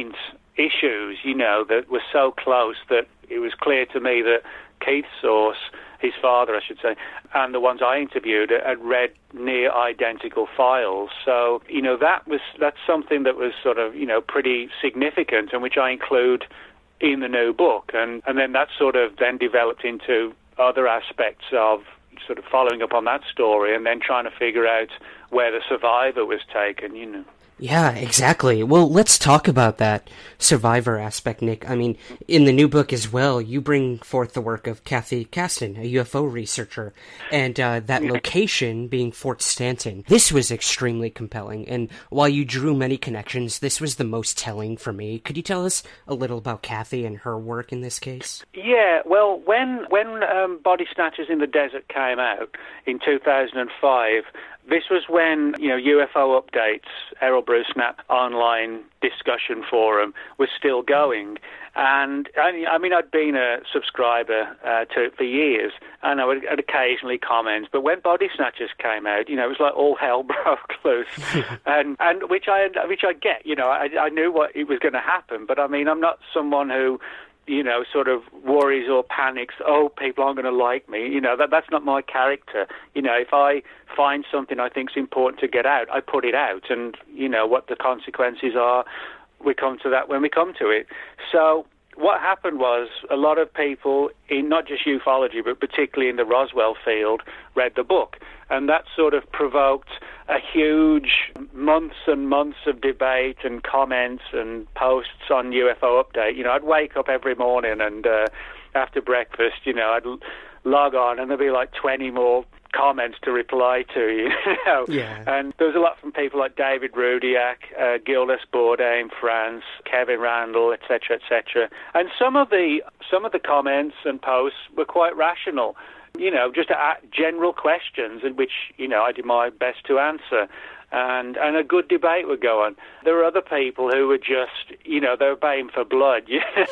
issues, you know, that were so close that it was clear to me that Keith's source, his father, I should say, and the ones I interviewed had read near identical files. So, you know, that was that's something that was sort of, you know, pretty significant, and which I include in the new book. And, and then that sort of then developed into other aspects of sort of following up on that story and then trying to figure out where the survivor was taken, you know. Yeah, exactly. Well, let's talk about that survivor aspect, Nick. I mean, in the new book as well, you bring forth the work of Kathy Kasten, a U F O researcher, and uh, that location being Fort Stanton. This was extremely compelling, and while you drew many connections, this was the most telling for me. Could you tell us a little about Kathy and her work in this case? Yeah, well, when, when um, Body Snatchers in the Desert came out in two thousand five, this was when, you know, U F O Updates, Errol Bruce Knapp online discussion forum was still going. And, I, I mean, I'd been a subscriber uh, to it for years, and I would I'd occasionally comment. But when Body Snatchers came out, you know, it was like all hell broke loose, and and which I which I get. You know, I, I knew what it was going to happen, but I mean, I'm not someone who, you know, sort of worries or panics, oh, people aren't going to like me. You know, that that's not my character. You know, if I find something I think is important to get out, I put it out. And, you know, what the consequences are, we come to that when we come to it. So what happened was a lot of people, in not just ufology, but particularly in the Roswell field, read the book. And that sort of provoked a huge months and months of debate and comments and posts on U F O Update. You know, I'd wake up every morning and uh, after breakfast, you know, I'd l- log on and there'd be like twenty more comments to reply to, you know. Yeah. And there was a lot from people like David Rudiak, uh, Gildas Bourdain, France, Kevin Randall, et cetera, et cetera. And some of the some of the comments and posts were quite rational. You know, just general questions in which, you know, I did my best to answer. And and a good debate would go on. There were other people who were just, you know, they were baying for blood. Yeah.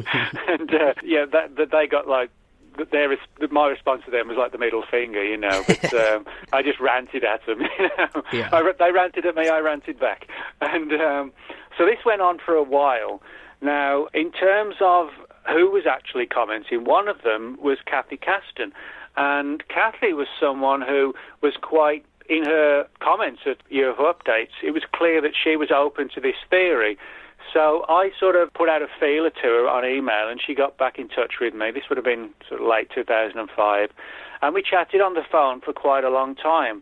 and, uh, yeah, that, that they got, like, their, my response to them was like the middle finger, you know. But um, I just ranted at them, you know. Yeah. I, they ranted at me, I ranted back. And um, so this went on for a while. Now, in terms of who was actually commenting, one of them was Kathy Kasten. And Kathy was someone who was quite, in her comments at U F O Updates, it was clear that she was open to this theory. So I sort of put out a feeler to her on email, and she got back in touch with me. This would have been sort of late two thousand five. And we chatted on the phone for quite a long time.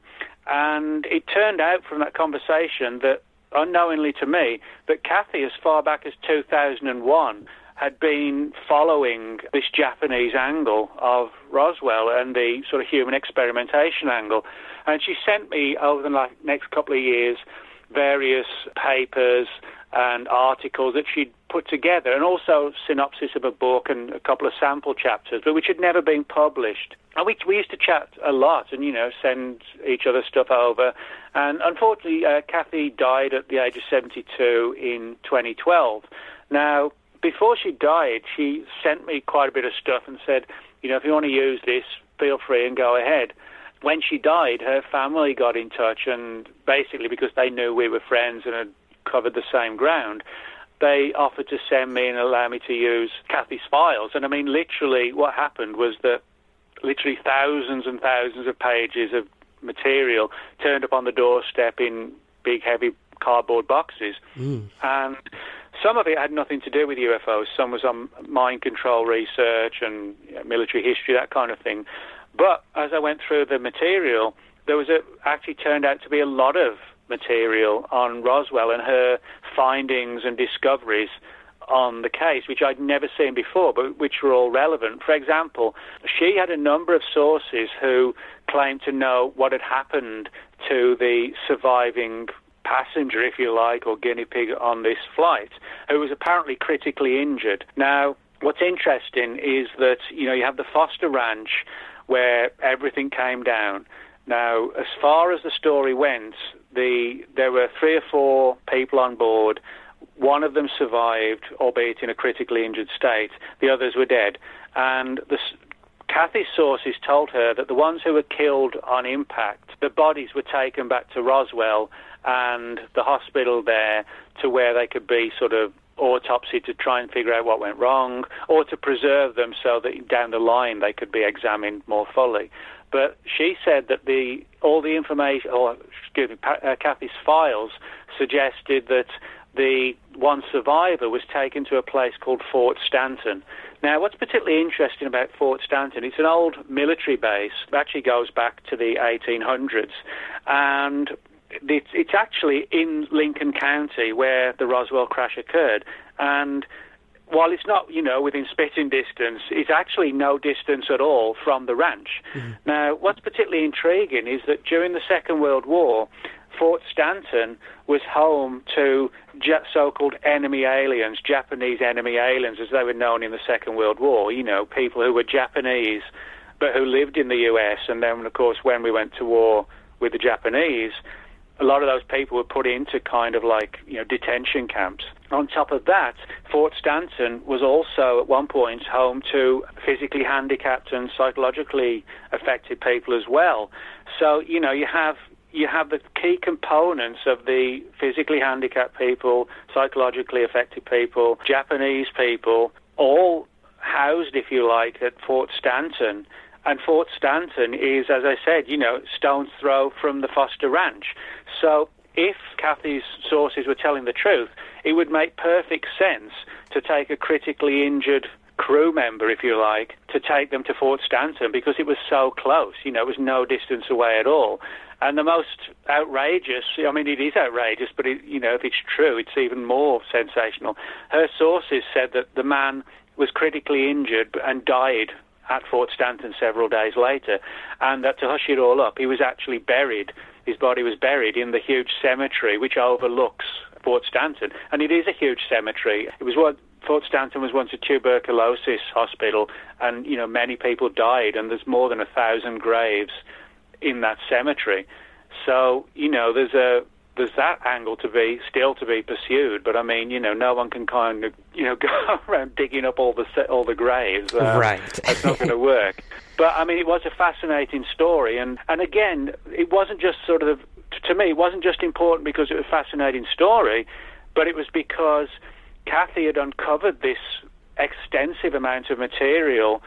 And it turned out from that conversation that, unknowingly to me, that Kathy, as far back as two thousand one, had been following this Japanese angle of Roswell and the sort of human experimentation angle. And she sent me, over the next couple of years, various papers and articles that she'd put together, and also synopsis of a book and a couple of sample chapters, but which had never been published. And we, we used to chat a lot and, you know, send each other stuff over. And unfortunately, uh, Kathy died at the age of seventy-two in twenty twelve. Now, before she died, she sent me quite a bit of stuff and said, you know, if you want to use this, feel free and go ahead. When she died, her family got in touch, and basically because they knew we were friends and had covered the same ground, they offered to send me and allow me to use Kathy's files. And I mean, literally what happened was that literally thousands and thousands of pages of material turned up on the doorstep in big, heavy cardboard boxes. Mm. And some of it had nothing to do with U F Os. Some was on mind control research and, you know, military history, that kind of thing. But as I went through the material, there was a, actually turned out to be a lot of material on Roswell and her findings and discoveries on the case, which I'd never seen before, but which were all relevant. For example, she had a number of sources who claimed to know what had happened to the surviving passenger, if you like, or guinea pig on this flight, who was apparently critically injured. Now, what's interesting is that, you know, you have the Foster Ranch where everything came down. Now, as far as the story went, the there were three or four people on board. One of them survived, albeit in a critically injured state. The others were dead. And the, Kathy's sources told her that the ones who were killed on impact, the bodies were taken back to Roswell and the hospital there to where they could be sort of autopsy to try and figure out what went wrong, or to preserve them so that down the line they could be examined more fully. But she said that the all the information, or excuse me, uh, Kathy's files suggested that the one survivor was taken to a place called Fort Stanton. Now, what's particularly interesting about Fort Stanton, it's an old military base, it actually goes back to the eighteen hundreds, and it's, it's actually in Lincoln County where the Roswell crash occurred. And while it's not, you know, within spitting distance, it's actually no distance at all from the ranch. Mm-hmm. Now, what's particularly intriguing is that during the Second World War, Fort Stanton was home to so-called enemy aliens, Japanese enemy aliens, as they were known in the Second World War, you know, people who were Japanese but who lived in the U S. And then, of course, when we went to war with the Japanese, a lot of those people were put into kind of like, you know, detention camps. On top of that, Fort Stanton was also at one point home to physically handicapped and psychologically affected people as well. So, you know, you have you have the key components of the physically handicapped people, psychologically affected people, Japanese people, all housed, if you like, at Fort Stanton. And Fort Stanton is, as I said, you know, stone's throw from the Foster Ranch. So if Kathy's sources were telling the truth, it would make perfect sense to take a critically injured crew member, if you like, to take them to Fort Stanton because it was so close. You know, it was no distance away at all. And the most outrageous, I mean, it is outrageous, but, it, you know, if it's true, it's even more sensational. Her sources said that the man was critically injured and died at Fort Stanton several days later, and that to hush it all up, he was actually buried, his body was buried in the huge cemetery which overlooks Fort Stanton. And it is a huge cemetery. It was what Fort Stanton was once a tuberculosis hospital, and, you know, many people died, and there's more than a thousand graves in that cemetery. So, you know, there's a there's that angle to be still to be pursued. But I mean, you know, no one can kind of, you know, go around digging up all the all the graves. Um, right. That's not going to work. But I mean, it was a fascinating story, and and again, it wasn't just sort of, to me, it wasn't just important because it was a fascinating story, but it was because Kathy had uncovered this extensive amount of material,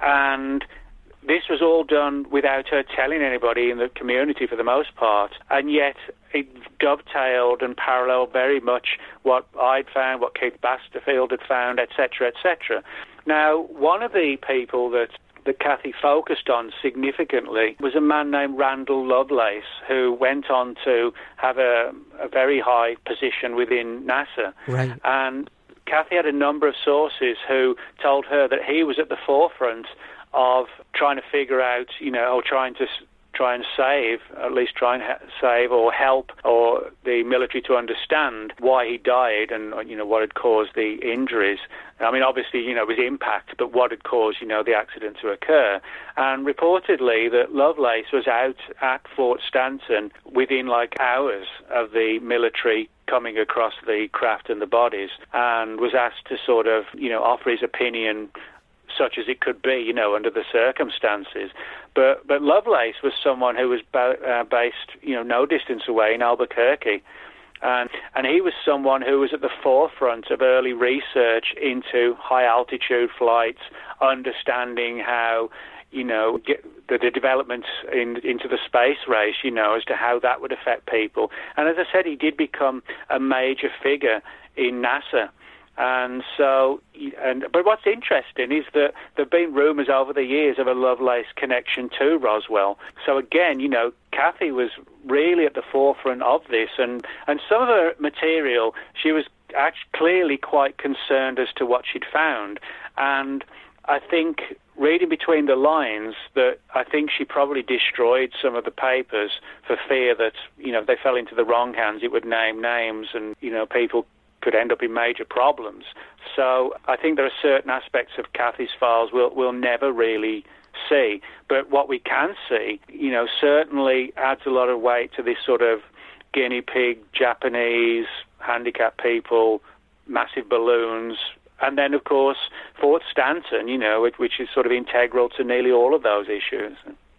and this was all done without her telling anybody in the community for the most part, and yet it dovetailed and paralleled very much what I'd found, what Keith Basterfield had found, et cetera, et cetera. Now, one of the people that, that Kathy focused on significantly was a man named Randall Lovelace, who went on to have a, a very high position within NASA. Right. And Kathy had a number of sources who told her that he was at the forefront of trying to figure out, you know, or trying to s- try and save, at least try and ha- save or help, or the military to understand why he died and, you know, what had caused the injuries. I mean, obviously, you know, it was impact, but what had caused, you know, the accident to occur. And reportedly that Lovelace was out at Fort Stanton within like hours of the military coming across the craft and the bodies, and was asked to sort of, you know, offer his opinion such as it could be, you know, under the circumstances. But but Lovelace was someone who was ba- uh, based, you know, no distance away in Albuquerque. And and he was someone who was at the forefront of early research into high-altitude flights, understanding how, you know, get the, the development in, into the space race, you know, as to how that would affect people. And as I said, he did become a major figure in NASA. And so, and but what's interesting is that there have been rumours over the years of a Lovelace connection to Roswell. So again, you know, Kathy was really at the forefront of this, and, and some of her material, she was actually clearly quite concerned as to what she'd found. And I think, reading between the lines, that I think she probably destroyed some of the papers for fear that, you know, if they fell into the wrong hands, it would name names, and, you know, people could end up in major problems. So I think there are certain aspects of Kathy's files we'll, we'll never really see. But what we can see, you know, certainly adds a lot of weight to this sort of guinea pig, Japanese, handicapped people, massive balloons, and then, of course, Fort Stanton, you know, which is sort of integral to nearly all of those issues.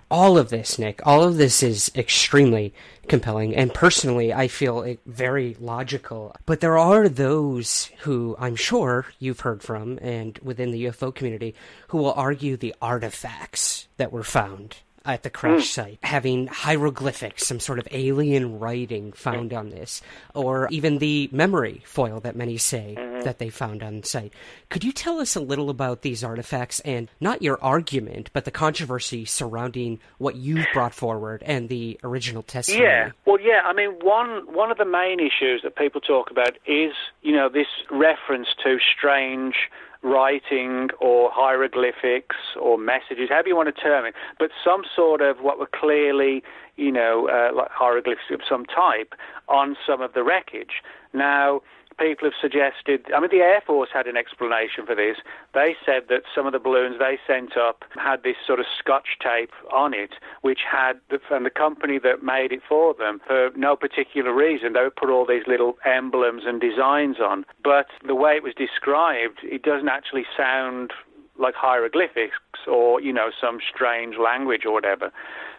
all of this, Nick, all of this is extremely compelling, and personally, I feel it very logical. But there are those who I'm sure you've heard from, and within the U F O community, who will argue the artifacts that were found at the crash mm. site, having hieroglyphics, some sort of alien writing found on this, or even the memory foil that many say mm-hmm. that they found on site. Could you tell us a little about these artifacts and not your argument, but the controversy surrounding what you've brought forward and the original testimony? Yeah, well, yeah, I mean, one one of the main issues that people talk about is, you know, this reference to strange writing or hieroglyphics or messages, however you want to term it, but some sort of what were clearly, you know, uh, like hieroglyphs of some type on some of the wreckage. Now, people have suggested, I mean, the Air Force had an explanation for this. They said that some of the balloons they sent up had this sort of scotch tape on it, which had, the, and the company that made it for them, for no particular reason, they would put all these little emblems and designs on. But the way it was described, it doesn't actually sound like hieroglyphics or, you know, some strange language or whatever.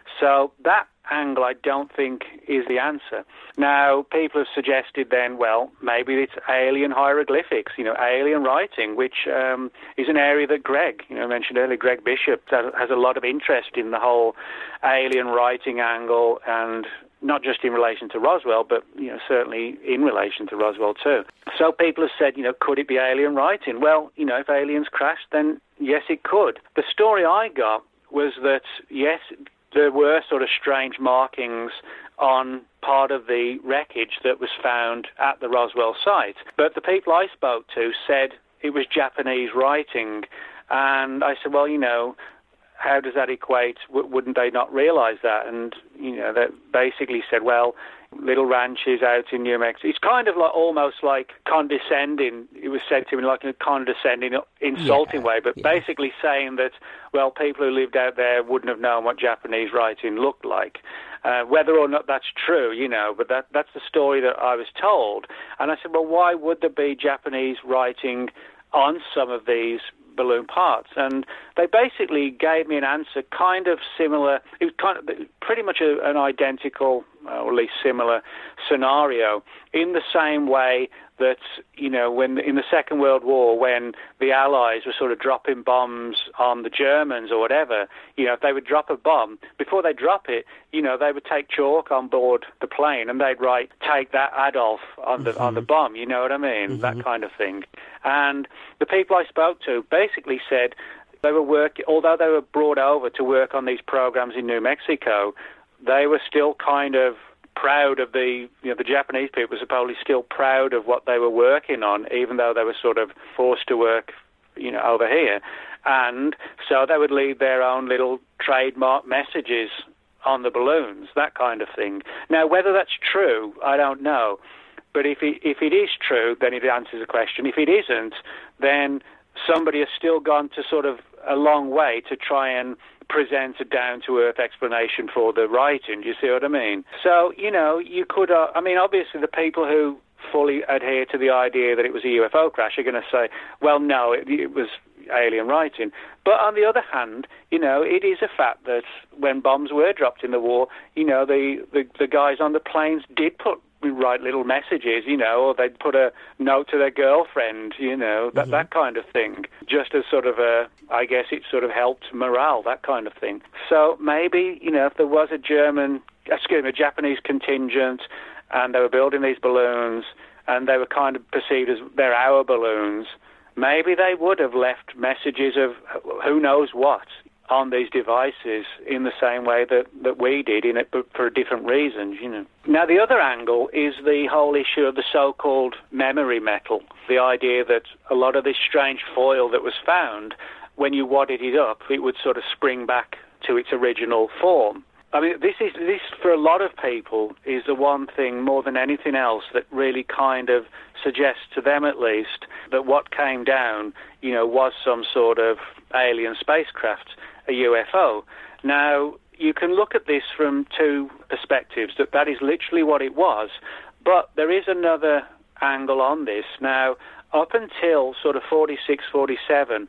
So that angle, I don't think, is the answer. Now, people have suggested then, well, maybe it's alien hieroglyphics, you know, alien writing, which um, is an area that Greg, you know, mentioned earlier, Greg Bishop, has a lot of interest in the whole alien writing angle, and not just in relation to Roswell, but, you know, certainly in relation to Roswell too. So people have said, you know, could it be alien writing? Well, you know, if aliens crashed, then yes, it could. The story I got was that, yes, there were sort of strange markings on part of the wreckage that was found at the Roswell site. But the people I spoke to said it was Japanese writing. And I said, well, you know, how does that equate? W- wouldn't they not realize that? And, you know, they basically said, well, little ranches out in New Mexico. It's kind of like almost like condescending. It was said to me like in a condescending, insulting yeah, way, but yeah. basically saying that, well, people who lived out there wouldn't have known what Japanese writing looked like. Uh, whether or not that's true, you know, but that that's the story that I was told. And I said, well, why would there be Japanese writing on some of these balloon parts? And they basically gave me an answer kind of similar. It was kind of pretty much a, an identical, or at least similar scenario, in the same way that, you know, when in the Second World War, when the Allies were sort of dropping bombs on the Germans or whatever, you know, if they would drop a bomb, before they drop it, you know, they would take chalk on board the plane and they'd write, take that Adolf on the, mm-hmm. on the bomb, you know what I mean? Mm-hmm. That kind of thing. And the people I spoke to basically said they were working, although they were brought over to work on these programs in New Mexico, they were still kind of proud of the, you know, the Japanese people were supposedly still proud of what they were working on, even though they were sort of forced to work, you know, over here. And so they would leave their own little trademark messages on the balloons, that kind of thing. Now, whether that's true, I don't know. But if it, if it is true, then it answers the question. If it isn't, then somebody has still gone to sort of a long way to try and present a down-to-earth explanation for the writing. Do you see what I mean? So, you know, you could, uh, I mean, obviously the people who fully adhere to the idea that it was a U F O crash are going to say, well, no, it, it was alien writing. But on the other hand, you know, it is a fact that when bombs were dropped in the war, you know, the, the, the guys on the planes did put write little messages, you know, or they'd put a note to their girlfriend, you know, that mm-hmm. that kind of thing, just as sort of a, I guess it sort of helped morale, that kind of thing. So maybe, you know, if there was a German, excuse me, a Japanese contingent, and they were building these balloons, and they were kind of perceived as they're our balloons, maybe they would have left messages of who knows what on these devices in the same way that, that we did, in it, but for different reasons, you know. Now, the other angle is the whole issue of the so-called memory metal, the idea that a lot of this strange foil that was found, when you wadded it up, it would sort of spring back to its original form. I mean, this is this for a lot of people is the one thing more than anything else that really kind of suggests to them, at least, that what came down, you know, was some sort of alien spacecraft, a U F O. Now, you can look at this from two perspectives, that that is literally what it was, but there is another angle on this. Now, up until sort of forty-six, forty-seven,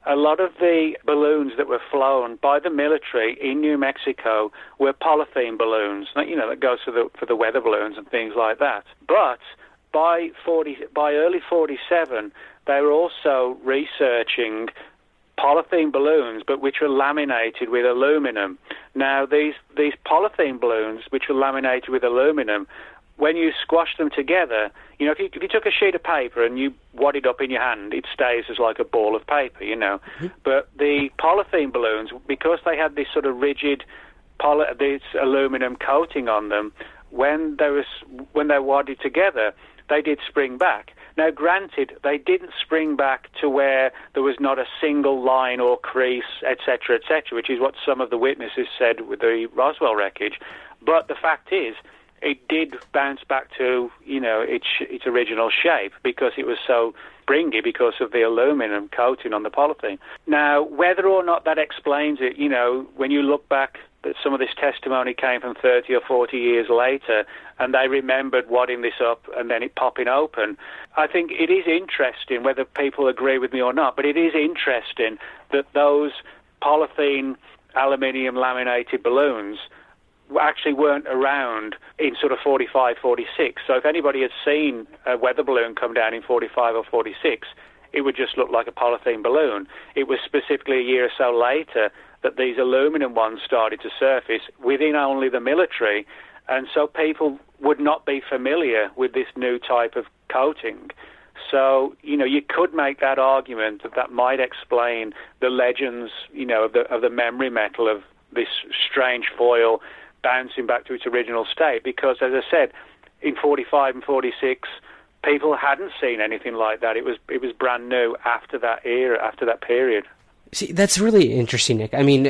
a lot of the balloons that were flown by the military in New Mexico were polythene balloons, you know, that goes for the for the weather balloons and things like that. But by forty, by early forty-seven, they were also researching polythene balloons, but which were laminated with aluminum. Now, these these polythene balloons, which were laminated with aluminum, when you squash them together, you know, if you, if you took a sheet of paper and you wad it up in your hand, it stays as like a ball of paper, you know. Mm-hmm. But the polythene balloons, because they had this sort of rigid, poly, this aluminum coating on them, when they was when they wadded together, they did spring back. Now, granted, they didn't spring back to where there was not a single line or crease, et cetera, et cetera, which is what some of the witnesses said with the Roswell wreckage. But the fact is, it did bounce back to, you know, its its original shape because it was so springy because of the aluminum coating on the polythene. Now, whether or not that explains it, you know, when you look back, that some of this testimony came from thirty or forty years later, and they remembered wadding this up and then it popping open. I think it is interesting, whether people agree with me or not, but it is interesting that those polythene aluminium laminated balloons actually weren't around in sort of forty-five, forty-six. So if anybody had seen a weather balloon come down in forty-five or forty-six, it would just look like a polythene balloon. It was specifically a year or so later that these aluminum ones started to surface within only the military, and so people would not be familiar with this new type of coating. So, you know, you could make that argument that that might explain the legends, you know, of the, of the memory metal of this strange foil bouncing back to its original state, because, as I said, in forty-five and forty-six, people hadn't seen anything like that. It was it was brand new after that era, after that period. See, that's really interesting, Nick. I mean,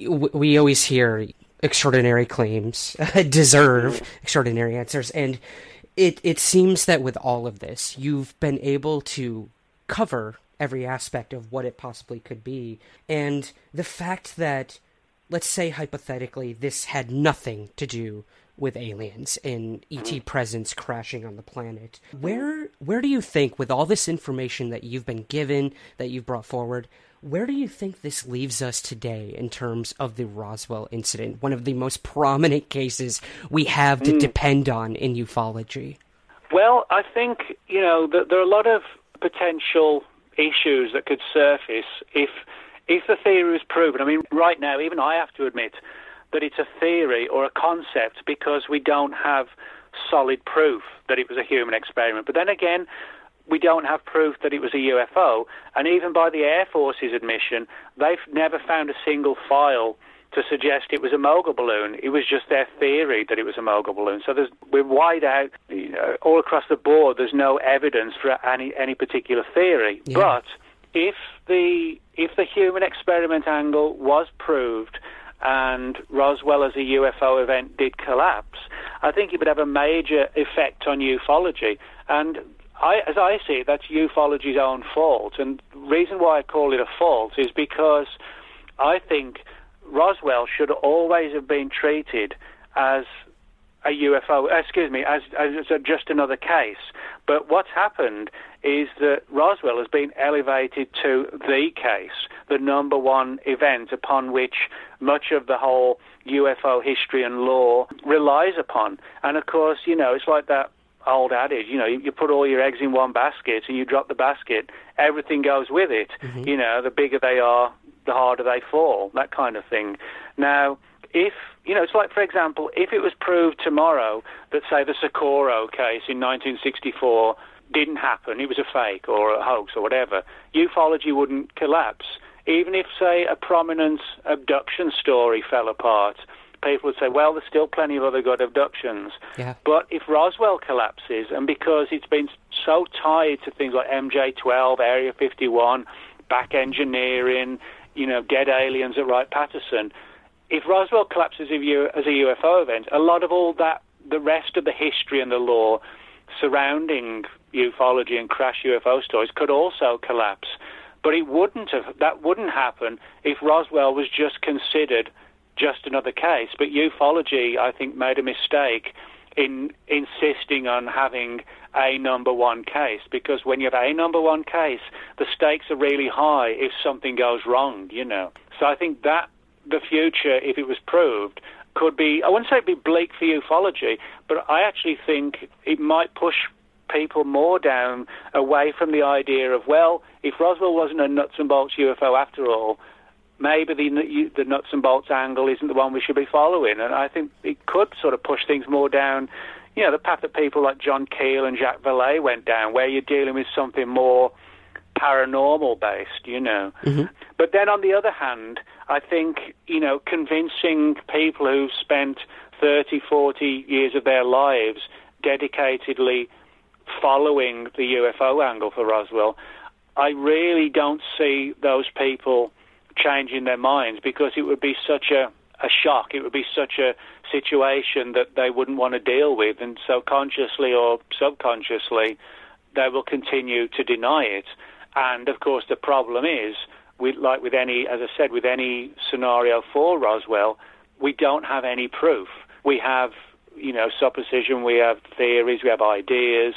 we always hear extraordinary claims deserve extraordinary answers, and it it seems that with all of this, you've been able to cover every aspect of what it possibly could be, and the fact that, let's say hypothetically, this had nothing to do with aliens and E T presence crashing on the planet. Where where do you think, with all this information that you've been given, that you've brought forward, where do you think this leaves us today in terms of the Roswell incident, one of the most prominent cases we have to mm. depend on in ufology? Well, I think, you know, that there are a lot of potential issues that could surface if if the theory was proven. I mean, right now, even I have to admit that it's a theory or a concept because we don't have solid proof that it was a human experiment. But then again, we don't have proof that it was a U F O. And even by the Air Force's admission, they've never found a single file to suggest it was a mogul balloon. It was just their theory that it was a mogul balloon. So there's, we're wide out, you know, all across the board. There's no evidence for any any particular theory. Yeah. But if the if the human experiment angle was proved and Roswell as a U F O event did collapse, I think it would have a major effect on ufology. And I, as I see it, that's ufology's own fault. And the reason why I call it a fault is because I think Roswell should always have been treated as a U F O, excuse me, as, as just another case. But what's happened is that Roswell has been elevated to the case, the number one event upon which much of the whole U F O history and lore relies upon. And of course, you know, it's like that old adage, you know, you, you put all your eggs in one basket and you drop the basket, everything goes with it. Mm-hmm. You know, the bigger they are, the harder they fall, that kind of thing. Now, if, you know, it's like, for example, if it was proved tomorrow that, say, the Socorro case in nineteen sixty-four didn't happen, it was a fake or a hoax or whatever, ufology wouldn't collapse. Even if, say, a prominent abduction story fell apart, people would say, well, there's still plenty of other good abductions. Yeah. But if Roswell collapses, and because it's been so tied to things like M J twelve, Area fifty-one, back engineering, you know, dead aliens at Wright-Patterson, if Roswell collapses as a U F O event, a lot of all that, the rest of the history and the lore surrounding ufology and crash U F O stories could also collapse. But it wouldn't have, that wouldn't happen if Roswell was just considered just another case. But ufology, I think, made a mistake in insisting on having a number one case, because when you have a number one case, the stakes are really high if something goes wrong, you know. So I think that the future, if it was proved, could be, I wouldn't say it'd be bleak for ufology, but I actually think it might push people more down away from the idea of, well, if Roswell wasn't a nuts and bolts U F O after all, maybe the the nuts and bolts angle isn't the one we should be following. And I think it could sort of push things more down, you know, the path that people like John Keel and Jacques Vallée went down, where you're dealing with something more paranormal based, you know. Mm-hmm. But then on the other hand, I think, you know, convincing people who've spent thirty, forty years of their lives dedicatedly following the U F O angle for Roswell, I really don't see those people changing their minds, because it would be such a, a shock. It would be such a situation that they wouldn't want to deal with, and so consciously or subconsciously they will continue to deny it. And of course the problem is, with, like with any, as I said, with any scenario for Roswell, we don't have any proof. We have, you know, supposition, we have theories, we have ideas.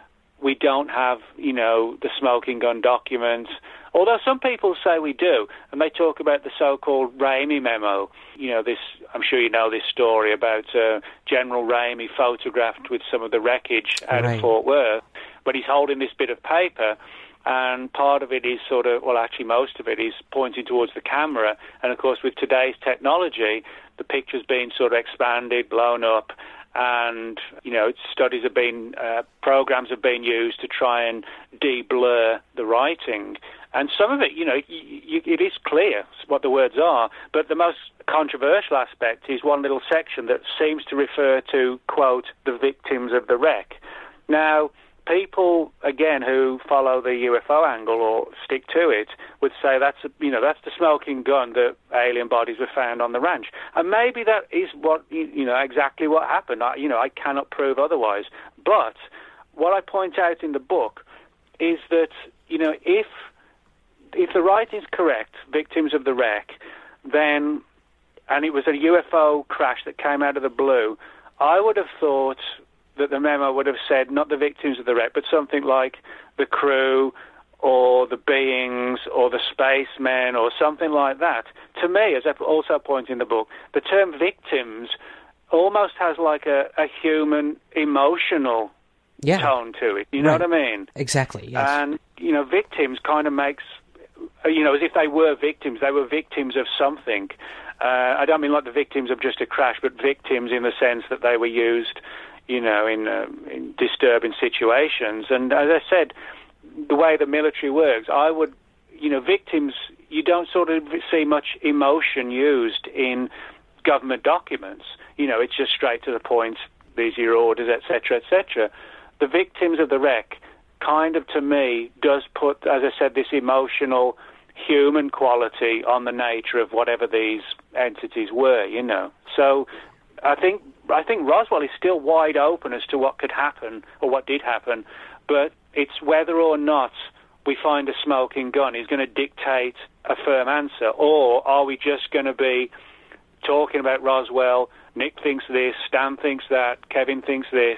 We don't have, you know, the smoking gun documents, although some people say we do, and they talk about the so-called Ramey memo. You know, this, I'm sure you know this story about uh, General Ramey photographed with some of the wreckage out right. of Fort Worth, but he's holding this bit of paper, and part of it is sort of, well, actually most of it is pointing towards the camera, and of course with today's technology, the picture's been sort of expanded, blown up, and, you know, studies have been, uh, programs have been used to try and de-blur the writing. And some of it, you know, y- y- it is clear what the words are, but the most controversial aspect is one little section that seems to refer to, quote, the victims of the wreck. Now, people, again, who follow the U F O angle or stick to it would say that's, a, you know, that's the smoking gun that alien bodies were found on the ranch. And maybe that is what, you know, exactly what happened. I, you know, I cannot prove otherwise. But what I point out in the book is that, you know, if if the writing's correct, victims of the wreck, then, and it was a U F O crash that came out of the blue, I would have thought that the memo would have said not the victims of the wreck, but something like the crew or the beings or the spacemen or something like that. To me, as I also point in the book, the term victims almost has like a, a human emotional yeah. tone to it. You know right. what I mean? Exactly, yes. And, you know, victims kind of makes, you know, as if they were victims. They were victims of something. Uh, I don't mean like the victims of just a crash, but victims in the sense that they were used, you know, in, uh, in disturbing situations. And as I said, the way the military works, I would, you know, victims, you don't sort of see much emotion used in government documents. You know, it's just straight to the point, these are your orders, et cetera, et cetera. The victims of the wreck kind of, to me, does put, as I said, this emotional human quality on the nature of whatever these entities were, you know. So I think I think Roswell is still wide open as to what could happen or what did happen, but it's whether or not we find a smoking gun is going to dictate a firm answer, or are we just going to be talking about Roswell, Nick thinks this, Stan thinks that, Kevin thinks this.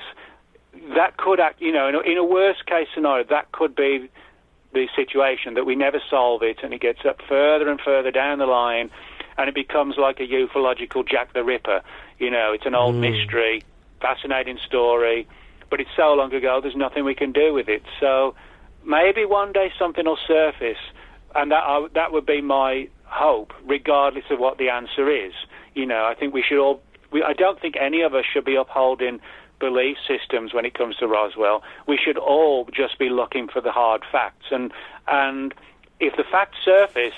That could, act, you know, in a, in a worst-case scenario, that could be the situation, that we never solve it, and it gets up further and further down the line, and it becomes like a ufological Jack the Ripper. You know, it's an old mm. mystery, fascinating story, but it's so long ago, there's nothing we can do with it. So maybe one day something will surface, and that uh, that would be my hope, regardless of what the answer is. You know, I think we should all, we, I don't think any of us should be upholding belief systems when it comes to Roswell. We should all just be looking for the hard facts. And and if the facts surface,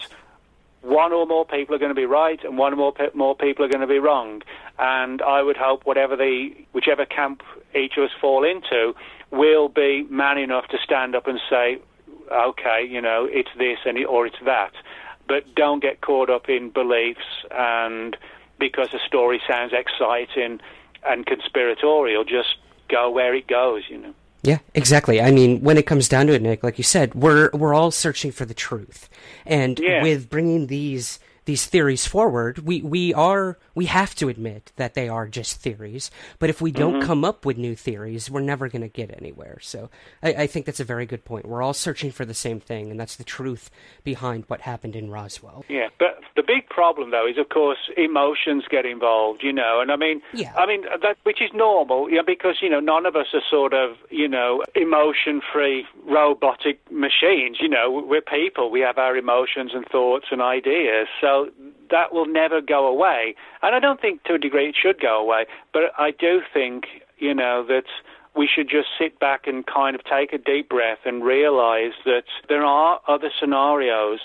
one or more people are going to be right, and one or more pe- more people are going to be wrong. And I would hope whatever the whichever camp each of us fall into, we'll be man enough to stand up and say, okay, you know, it's this and it, or it's that. But don't get caught up in beliefs, and because a story sounds exciting and conspiratorial, just go where it goes, you know. Yeah, exactly. I mean, when it comes down to it, Nick, like you said, we're we're all searching for the truth. And yeah. with bringing these these theories forward, we, we are we have to admit that they are just theories. But if we don't mm-hmm. come up with new theories, we're never going to get anywhere. So I, I think that's a very good point. We're all searching for the same thing, and that's the truth behind what happened in Roswell. Yeah, but the big problem, though, is, of course, emotions get involved, you know. And I mean, yeah. I mean that, which is normal, you know, because, you know, none of us are sort of, you know, emotion-free robotic machines. You know, we're people. We have our emotions and thoughts and ideas. So that will never go away. And I don't think, to a degree, it should go away. But I do think, you know, that we should just sit back and kind of take a deep breath and realize that there are other scenarios,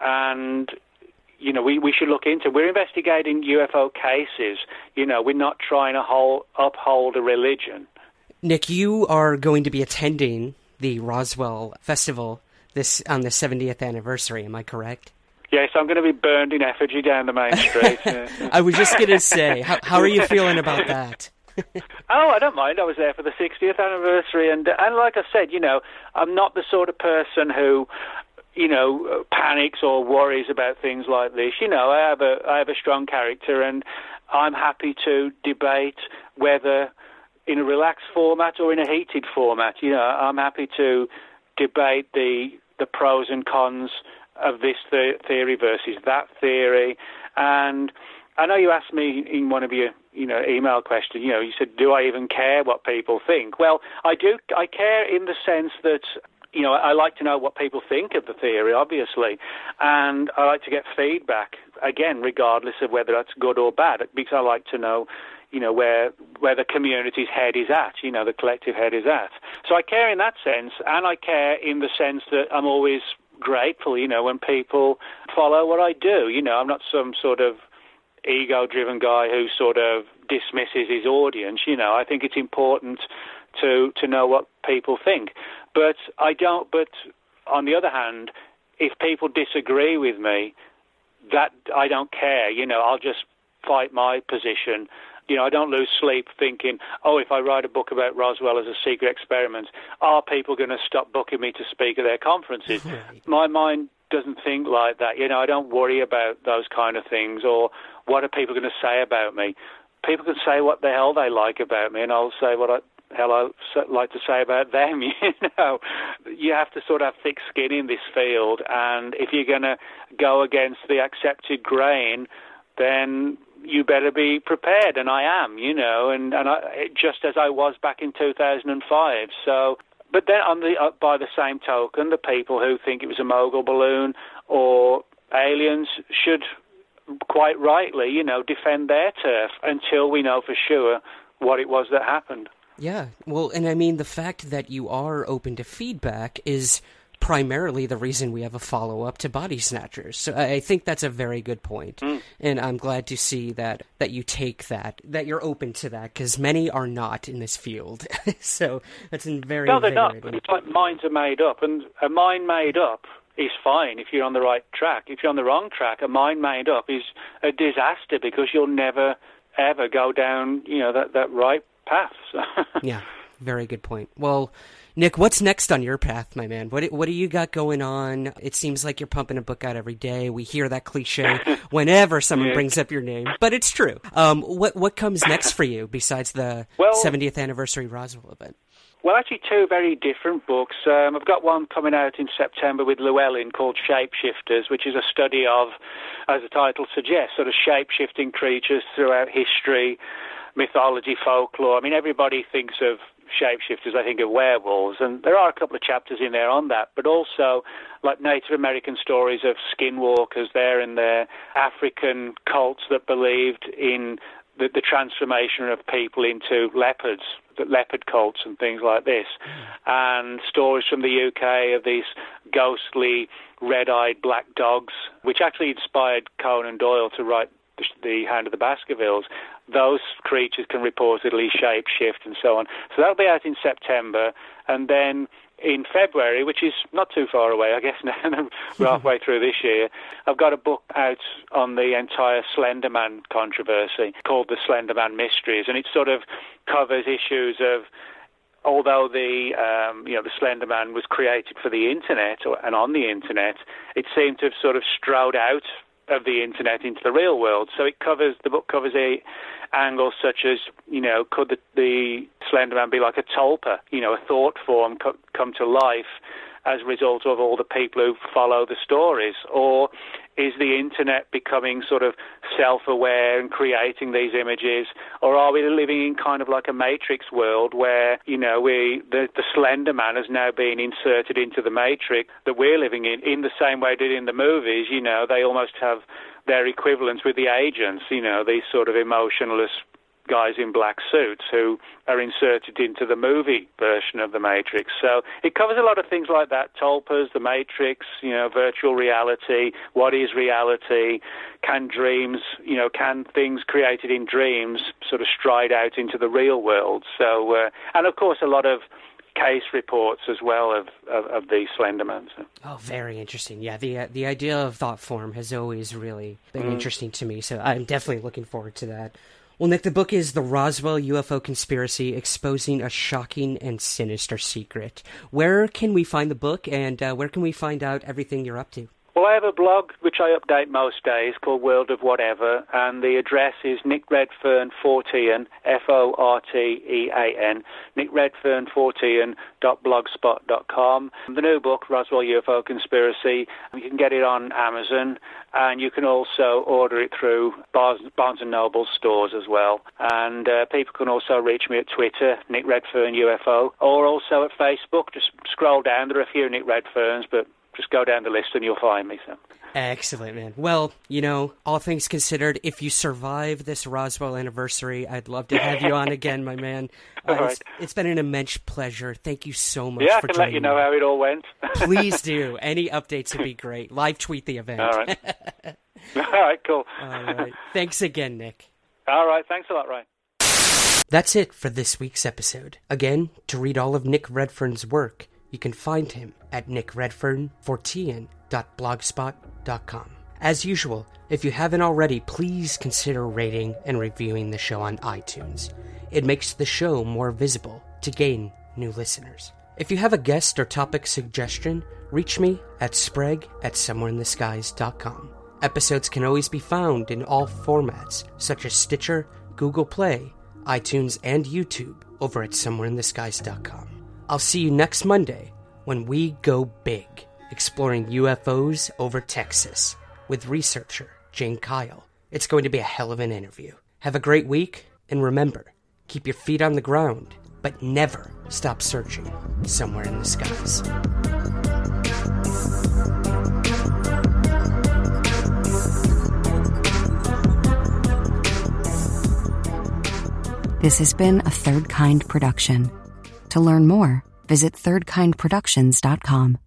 and, you know, we, we should look into. We're investigating U F O cases. You know, we're not trying to hold, uphold a religion. Nick, you are going to be attending the Roswell Festival this on the seventieth anniversary, am I correct? Yes, I'm going to be burned in effigy down the main street. I was just going to say, how, how are you feeling about that? Oh, I don't mind. I was there for the sixtieth anniversary, and and like I said, you know, I'm not the sort of person who, you know, panics or worries about things like this. You know, I have a I have a strong character, and I'm happy to debate whether in a relaxed format or in a heated format. You know, I'm happy to debate the the pros and cons of this th- theory versus that theory. And I know you asked me in one of your, you know, email questions, you know, you said, do I even care what people think? Well, I do. I care in the sense that, you know, I like to know what people think of the theory, obviously, and I like to get feedback, again, regardless of whether that's good or bad, because I like to know, you know, where where the community's head is at, you know, the collective head is at. So I care in that sense, and I care in the sense that I'm always grateful, you know, when people follow what I do. You know, I'm not some sort of ego-driven guy who sort of dismisses his audience. You know, I think it's important to to know what people think. But I don't. But on the other hand, if people disagree with me, that I don't care. You know, I'll just fight my position. You know, I don't lose sleep thinking, oh, if I write a book about Roswell as a secret experiment, are people going to stop booking me to speak at their conferences? Right. My mind doesn't think like that. You know, I don't worry about those kind of things, or what are people going to say about me. People can say what the hell they like about me, and I'll say what I hell I like to say about them. You know, you have to sort of have thick skin in this field, and if you're going to go against the accepted grain, then you better be prepared, and I am, you know, and, and I, just as I was back in two thousand five. So, but then on the uh, by the same token, the people who think it was a mogul balloon or aliens should, quite rightly, you know, defend their turf until we know for sure what it was that happened. Yeah, well, and I mean, the fact that you are open to feedback is primarily the reason we have a follow-up to Body Snatchers. So I think that's a very good point. Mm. And I'm glad to see that, that you take that, that you're open to that, because many are not in this field. So that's a very, no, they're very not. It's like minds are made up, and a mind made up is fine if you're on the right track. If you're on the wrong track, a mind made up is a disaster, because you'll never, ever go down, you know, that, that right path. So. Yeah, very good point. Well, Nick, what's next on your path, my man? What what do you got going on? It seems like you're pumping a book out every day. We hear that cliche whenever someone yeah. brings up your name, but it's true. Um, what what comes next for you besides the well, seventieth anniversary Roswell event? Well, actually, two very different books. Um, I've got one coming out in September with Llewellyn called Shapeshifters, which is a study of, as the title suggests, sort of shape-shifting creatures throughout history, mythology, folklore. I mean, everybody thinks of shapeshifters, I think, of werewolves, and there are a couple of chapters in there on that, but also like Native American stories of skinwalkers there and their African cults that believed in the, the transformation of people into leopards, the leopard cults and things like this, and stories from the U K of these ghostly red-eyed black dogs, which actually inspired Conan Doyle to write The Hound of the Baskervilles. Those creatures can reportedly shape-shift and so on. So that'll be out in September. And then in February, which is not too far away, I guess now, we're halfway through this year, I've got a book out on the entire Slender Man controversy called The Slender Man Mysteries. And it sort of covers issues of, although the um, you know the Slender Man was created for the internet or, and on the internet, it seemed to have sort of strode out of the internet into the real world. So it covers, the book covers a angles such as, you know, could the, the Slender Man be like a tulpa, you know, a thought form co- come to life as a result of all the people who follow the stories? Or is the internet becoming sort of self-aware and creating these images? Or are we living in kind of like a Matrix world where, you know, we the, the Slender Man has now been inserted into the Matrix that we're living in, in the same way they did in the movies? You know, they almost have their equivalents with the agents, you know, these sort of emotionless guys in black suits who are inserted into the movie version of the Matrix. So it covers a lot of things like that: tulpas, the Matrix, you know, virtual reality, what is reality, can dreams, you know, can things created in dreams sort of stride out into the real world? So, uh, and of course a lot of case reports as well of, of, of the Slenderman. So. Oh, very interesting. Yeah, the uh, the idea of thought form has always really been mm. interesting to me, so I'm definitely looking forward to that. Well, Nick, the book is The Roswell U F O Conspiracy, Exposing a Shocking and Sinister Secret. Where can we find the book, and uh, where can we find out everything you're up to? Well, I have a blog which I update most days called World of Whatever, and the address is Nick Redfern Fortean, F O R T E A N, Nick Redfern Fortean dot blogspot dot com. The new book, Roswell U F O Conspiracy, you can get it on Amazon, and you can also order it through Barnes, Barnes and Noble stores as well. And uh, people can also reach me at Twitter, Nick Redfern U F O, or also at Facebook. Just scroll down, there are a few Nick Redferns, but just go down the list and you'll find me. So. Excellent, man. Well, you know, all things considered, if you survive this Roswell anniversary, I'd love to have you on again, my man. Uh, right. it's, it's been an immense pleasure. Thank you so much yeah, for I can joining let you know me. how it all went. Please do. Any updates would be great. Live tweet the event. All right. All right, cool. All right. Thanks again, Nick. All right. Thanks a lot, Ryan. That's it for this week's episode. Again, to read all of Nick Redfern's work, you can find him at nick redfern fortean dot blogspot dot com. As usual, if you haven't already, please consider rating and reviewing the show on iTunes. It makes the show more visible to gain new listeners. If you have a guest or topic suggestion, reach me at sprague at somewhere in the skies dot com. Episodes can always be found in all formats, such as Stitcher, Google Play, iTunes, and YouTube over at somewhere in the skies dot com. I'll see you next Monday when we go big, exploring U F Os over Texas with researcher Jane Kyle. It's going to be a hell of an interview. Have a great week, and remember, keep your feet on the ground, but never stop searching somewhere in the skies. This has been a Third Kind production. To learn more, visit third kind productions dot com.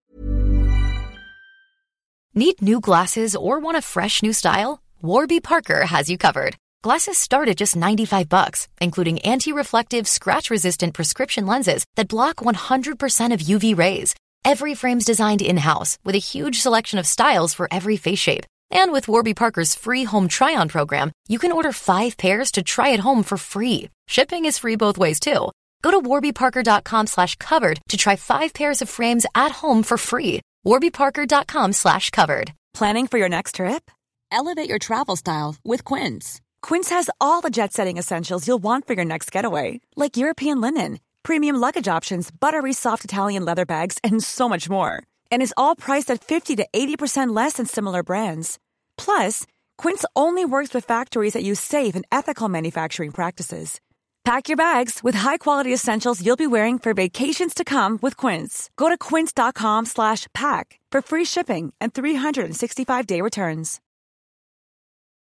Need new glasses or want a fresh new style? Warby Parker has you covered. Glasses start at just ninety-five bucks, including anti-reflective, scratch-resistant prescription lenses that block one hundred percent of U V rays. Every frame's designed in-house with a huge selection of styles for every face shape. And with Warby Parker's free home try-on program, you can order five pairs to try at home for free. Shipping is free both ways, too. Go to warby parker dot com slash covered to try five pairs of frames at home for free. warby parker dot com slash covered. Planning for your next trip? Elevate your travel style with Quince. Quince has all the jet-setting essentials you'll want for your next getaway, like European linen, premium luggage options, buttery soft Italian leather bags, and so much more. And is all priced at fifty to eighty percent less than similar brands. Plus, Quince only works with factories that use safe and ethical manufacturing practices. Pack your bags with high-quality essentials you'll be wearing for vacations to come with Quince. Go to quince dot com slash pack for free shipping and three sixty-five day returns.